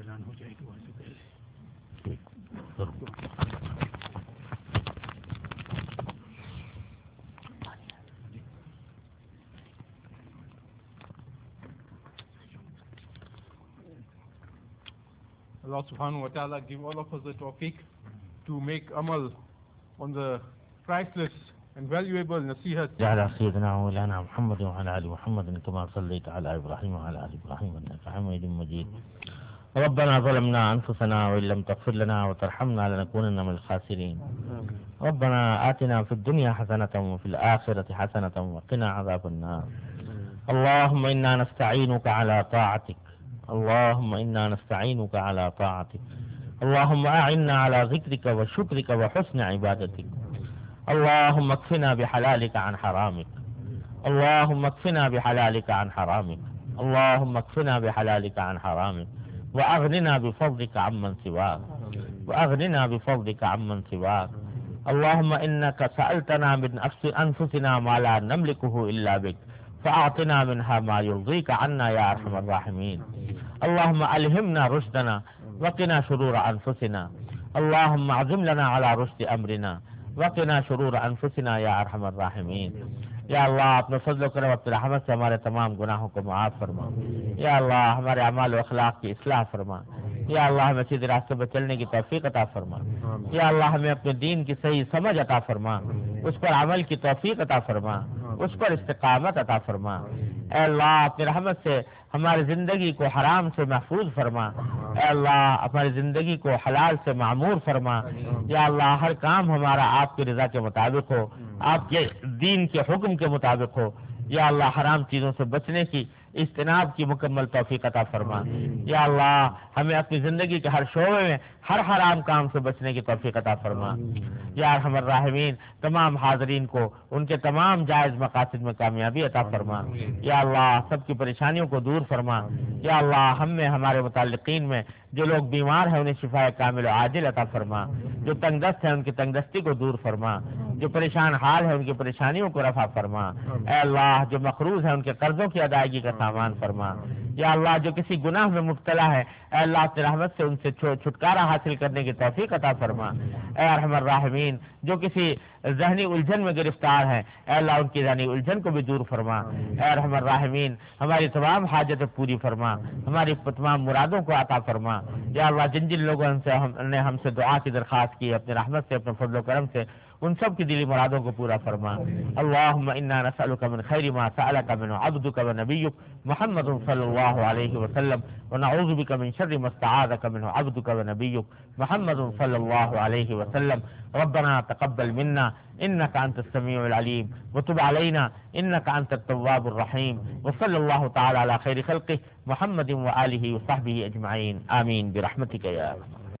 S2: Allah subhanahu wa ta'ala give all of us the tawfiq to make amal on the priceless and valuable nasihat.
S1: على سيدنا مولانا محمد وعلى آل محمد كما صليت على إبراهيم وعلى آل إبراهيم إنك حميد مجيد. ربنا ظلمنا أنفسنا وإن لم تغفر لنا وترحمنا لنكونن من الخاسرين. ربنا آتنا في الدنيا حسنة وفي الآخرة حسنة وقنا عذاب النار. اللهم إنا نستعينك على طاعتك، اللهم إنا نستعينك على طاعتك، اللهم أعنا على ذكرك وشكرك وحسن عبادتك. اللهم اكفنا بحلالك عن حرامك، اللهم اكفنا بحلالك عن حرامك، اللهم اكفنا بحلالك عن حرامك، وأغننا بفضلك عمن سواك، وأغننا بفضلك عمن سواك. اللهم إنك سألتنا من أنفسنا ما لا نملكه إلا بك، فأعطنا منها ما يرضيك عنا يا أرحم الراحمين. اللهم ألهمنا رشدنا وقنا شرور أنفسنا، اللهم اعزم لنا على رشد أمرنا، وقنا شرور انفسنا یا ارحم الراحمین۔ یا اللہ اپنے فضل و کرم اپنے رحمت سے ہمارے تمام گناہوں کو معاف فرما۔ یا اللہ ہمارے اعمال و اخلاق کی اصلاح فرما۔ یا اللہ ہمیں سیدھے راستے پر چلنے کی توفیق عطا فرما۔ یا اللہ ہمیں اپنے دین کی صحیح سمجھ عطا فرما، اس پر عمل کی توفیق عطا فرما، اس پر استقامت عطا فرما۔ اے اللہ اپنی رحمت سے ہماری زندگی کو حرام سے محفوظ فرما۔ اے اللہ ہماری زندگی کو حلال سے معمور فرما۔ یا اللہ ہر کام ہمارا آپ کی رضا کے مطابق ہو، آپ کے دین کے حکم کے مطابق ہو۔ یا اللہ حرام چیزوں سے بچنے کی اجتناب کی مکمل توفیق عطا فرما۔ یا اللہ ہمیں اپنی زندگی کے ہر شعبے میں ہر حرام کام سے بچنے کی توفیق عطا فرما۔ یا ارحم الراحمین تمام حاضرین کو ان کے تمام جائز مقاصد میں کامیابی عطا فرما۔ یا اللہ سب کی پریشانیوں کو دور فرما۔ یا اللہ ہم میں ہمارے متعلقین میں جو لوگ بیمار ہیں انہیں شفا کامل و عاجل عطا فرما، جو تنگ دست ہیں ان کی تنگ دستی کو دور فرما، جو پریشان حال ہے ان کی پریشانیوں کو رفع فرما۔ اے اللہ جو مقروض ہیں ان کے قرضوں کی ادائیگی کا سامان فرما۔ یا اللہ جو کسی گناہ میں مبتلا ہے اے اللہ اپنی رحمت سے ان سے چھٹکارا حاصل کرنے کی توفیق عطا فرما۔ اے ارحم الراحمین جو کسی ذہنی الجھن میں گرفتار ہیں اے اللہ ان کی ذہنی الجھن کو بھی دور فرما۔ اے ارحم الراحمین ہماری تمام حاجتیں پوری فرما، ہماری تمام مرادوں کو عطا فرما۔ یا اللہ جن جن لوگوں نے ہم سے دعا کی درخواست کی اپنی رحمت سے اپنے فضل و کرم سے ان سب کی دلی مرادوں کو پورا فرما۔ اللهم انا نسألك من خير ما سألك منه عبدك ونبيك محمد صلى الله عليه وسلم ونعوذ بك من شر ما استعاذك منه عبدك ونبيك محمد صلى الله عليه وسلم۔ ربنا تقبل منا انك انت السميع العليم وتب علينا انك انت التواب الرحيم، وصلى الله تعالى على خير خلقه محمد وآله وصحبه اجمعين، آمين برحمتك يا ارحم۔